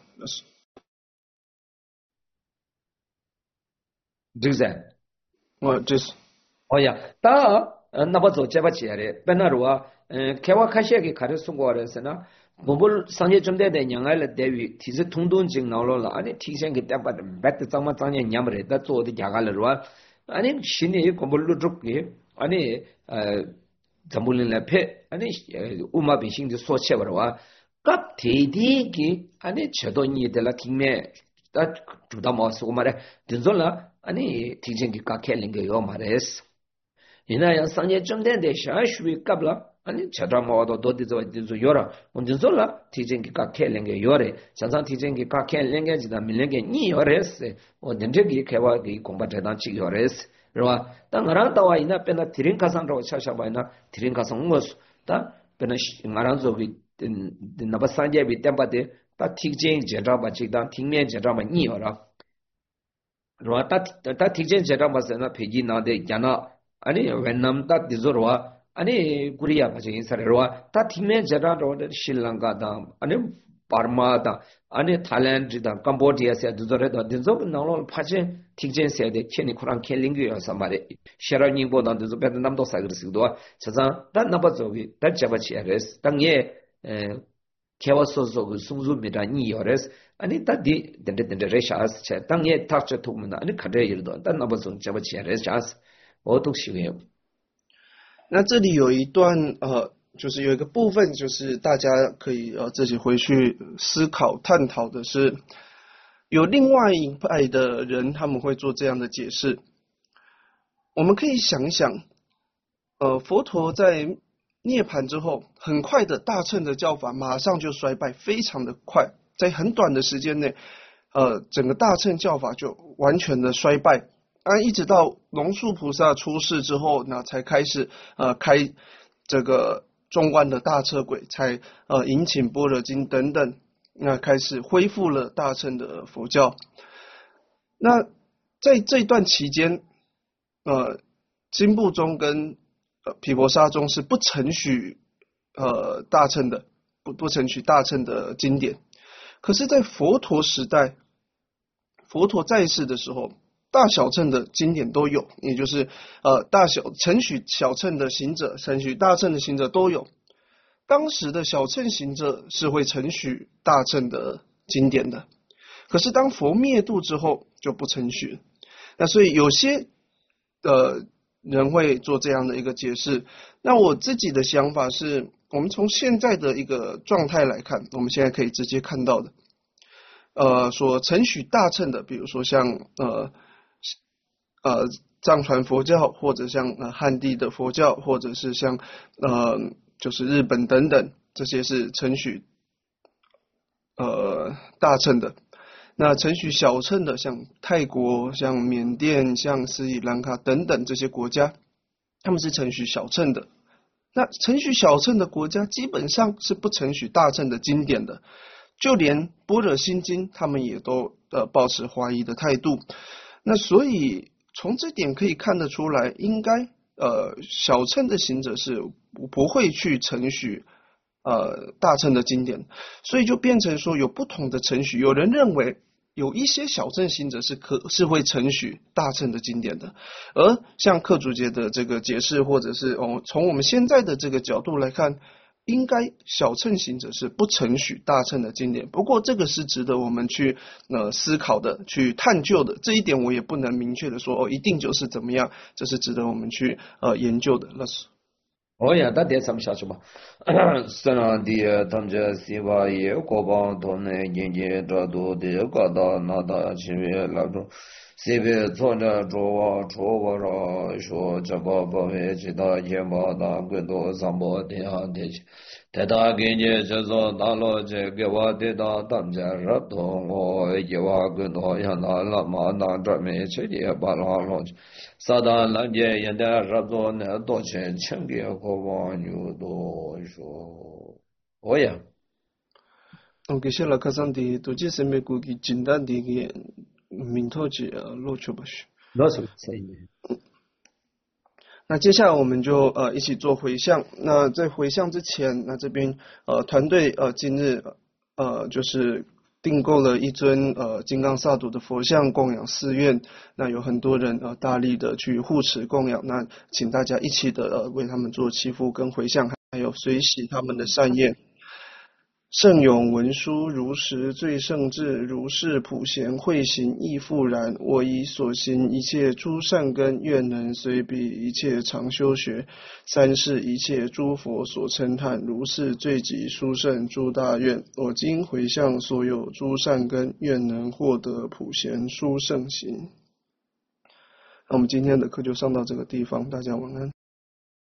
对不对？ 我这是， 哦呀，다那不走接不起来的，本来话，嗯，开挖开些给开的送过来是呢，我们上节准备的两个人待遇，其实通通经闹了了，而且提前给大把的，别的咱们当年娘们的，那做的家个了是吧？ 아니 신이 공부를 듣게 아니 잠불린 앞에 아니 우마 비싱도 소체버와 각 대디기 아니 저도니 될라 김에 다 주다 마서 말에 된솔라 아니 티징기 까켈링게 요 말레스 이나야 상에 좀 된데 샤슈비 갑라 아니 자다마와도 도디저 디저 요라 온진솔라 티쟁기 까켈랭게 요레 장장 티쟁기 까켈랭게 지다 밀랭게 니 요레스 어 덴제기 개와기 공바테다 치 요레스 로와 땅가랑 따와 이나 페나 티링 가상로 차샤바이나 티링 가상 뭐스 다 페나 ngaranzo기 나바산제비 템바데 다 티쟁 제라바 지다 팅면 제라바 니 요라 로와 따따 티쟁 제라바스나 페지 나데 야나 아니 웬남다 디조로와 아니 구리야 바지 인사레로와 다 팀에 제라로 실랑가다 아니 바르마다 아니 타일랜드다 캄보디아세 두저레다 디조 나로 파제 틱젠세데 케니 쿠란 켈링규여서 말에 샤라닝보다 디조 베트남도 사그르스도 자자 다 나바조기 다 잡아치야레스 당예 케와소소 숨숨미다 니여레스 아니 다디 덴데덴데 레샤스 체 당예 타처 토문나 아니 카데 일도 다 나바조 잡아치야레스 자스 어떻시게요 那这里有一段呃，就是有一个部分，就是大家可以呃自己回去思考探讨的是，有另外一派的人他们会做这样的解释。我们可以想一想，呃，佛陀在涅槃之后，很快的大乘的教法马上就衰败，非常的快，在很短的时间内，呃，整个大乘教法就完全的衰败。啊，一直到龙树菩萨出世之后，那才开始呃开这个中观的大彻轨，才呃引请般若经等等，那开始恢复了大乘的佛教。那在这段期间，呃，经部宗跟呃毗婆沙宗是不承许呃大乘的，不不承许大乘的经典。可是，在佛陀时代，佛陀在世的时候，大小乘的经典都有，也就是呃大小承许小乘的行者，承许大乘的行者都有。当时的小乘行者是会承许大乘的经典的，可是当佛灭度之后就不承许。那所以有些呃人会做这样的一个解释。那我自己的想法是，我们从现在的一个状态来看，我们现在可以直接看到的，呃，所承许大乘的，比如说像呃。呃，藏传佛教，或者像呃汉地的佛教，或者是像呃就是日本等等，这些是承许呃大乘的。那承许小乘的，像泰国、像缅甸、像斯里兰卡等等这些国家，他们是承许小乘的。那承许小乘的国家，基本上是不承许大乘的经典的，就连般若心经，他们也都呃抱持怀疑的态度。那所以从这点可以看得出来，应该呃小乘的行者是不会去承许呃大乘的经典，所以就变成说有不同的承许。有人认为有一些小乘行者是可是会承许大乘的经典的，而像克主杰的这个解释，或者是哦从我们现在的这个角度来看，应该小乘行者是不承许大乘的经典。不过这个是值得我们去呃思考的，去探究的。这一点我也不能明确的说哦一定就是怎么样，这是值得我们去呃研究的。那是。 哦呀，那点什么下去嘛？虽然的他们这西巴也国邦多呢，人家这都的搞到那到前面那种。西边坐着坐啊坐啊着说这个不会知道也没那更多上坡的啊的，但他给你这种大路这给我的到他们家热动我一万更多像那那嘛那这没去的把那路撒到人家人家热动那多钱钱给国王牛多说，哦呀。 OK，谢了，克桑迪，都这是美国的简单的一个。明透姐录出吧去。 录出可以。 那接下来我们就呃一起做回向。那在回向之前，那这边呃团队呃今日呃就是订购了一尊呃金刚萨埵的佛像供养寺院。那有很多人呃大力的去护持供养，那请大家一起的呃为他们做祈福跟回向，还有随喜他们的善业。圣勇文殊如实最圣智，如是普贤慧行亦复然。我以所行一切诸善根，愿能随彼一切常修学。三世一切诸佛所称叹，如是最极殊胜诸大愿。我今回向所有诸善根，愿能获得普贤殊胜行。那我们今天的课就上到这个地方，大家晚安。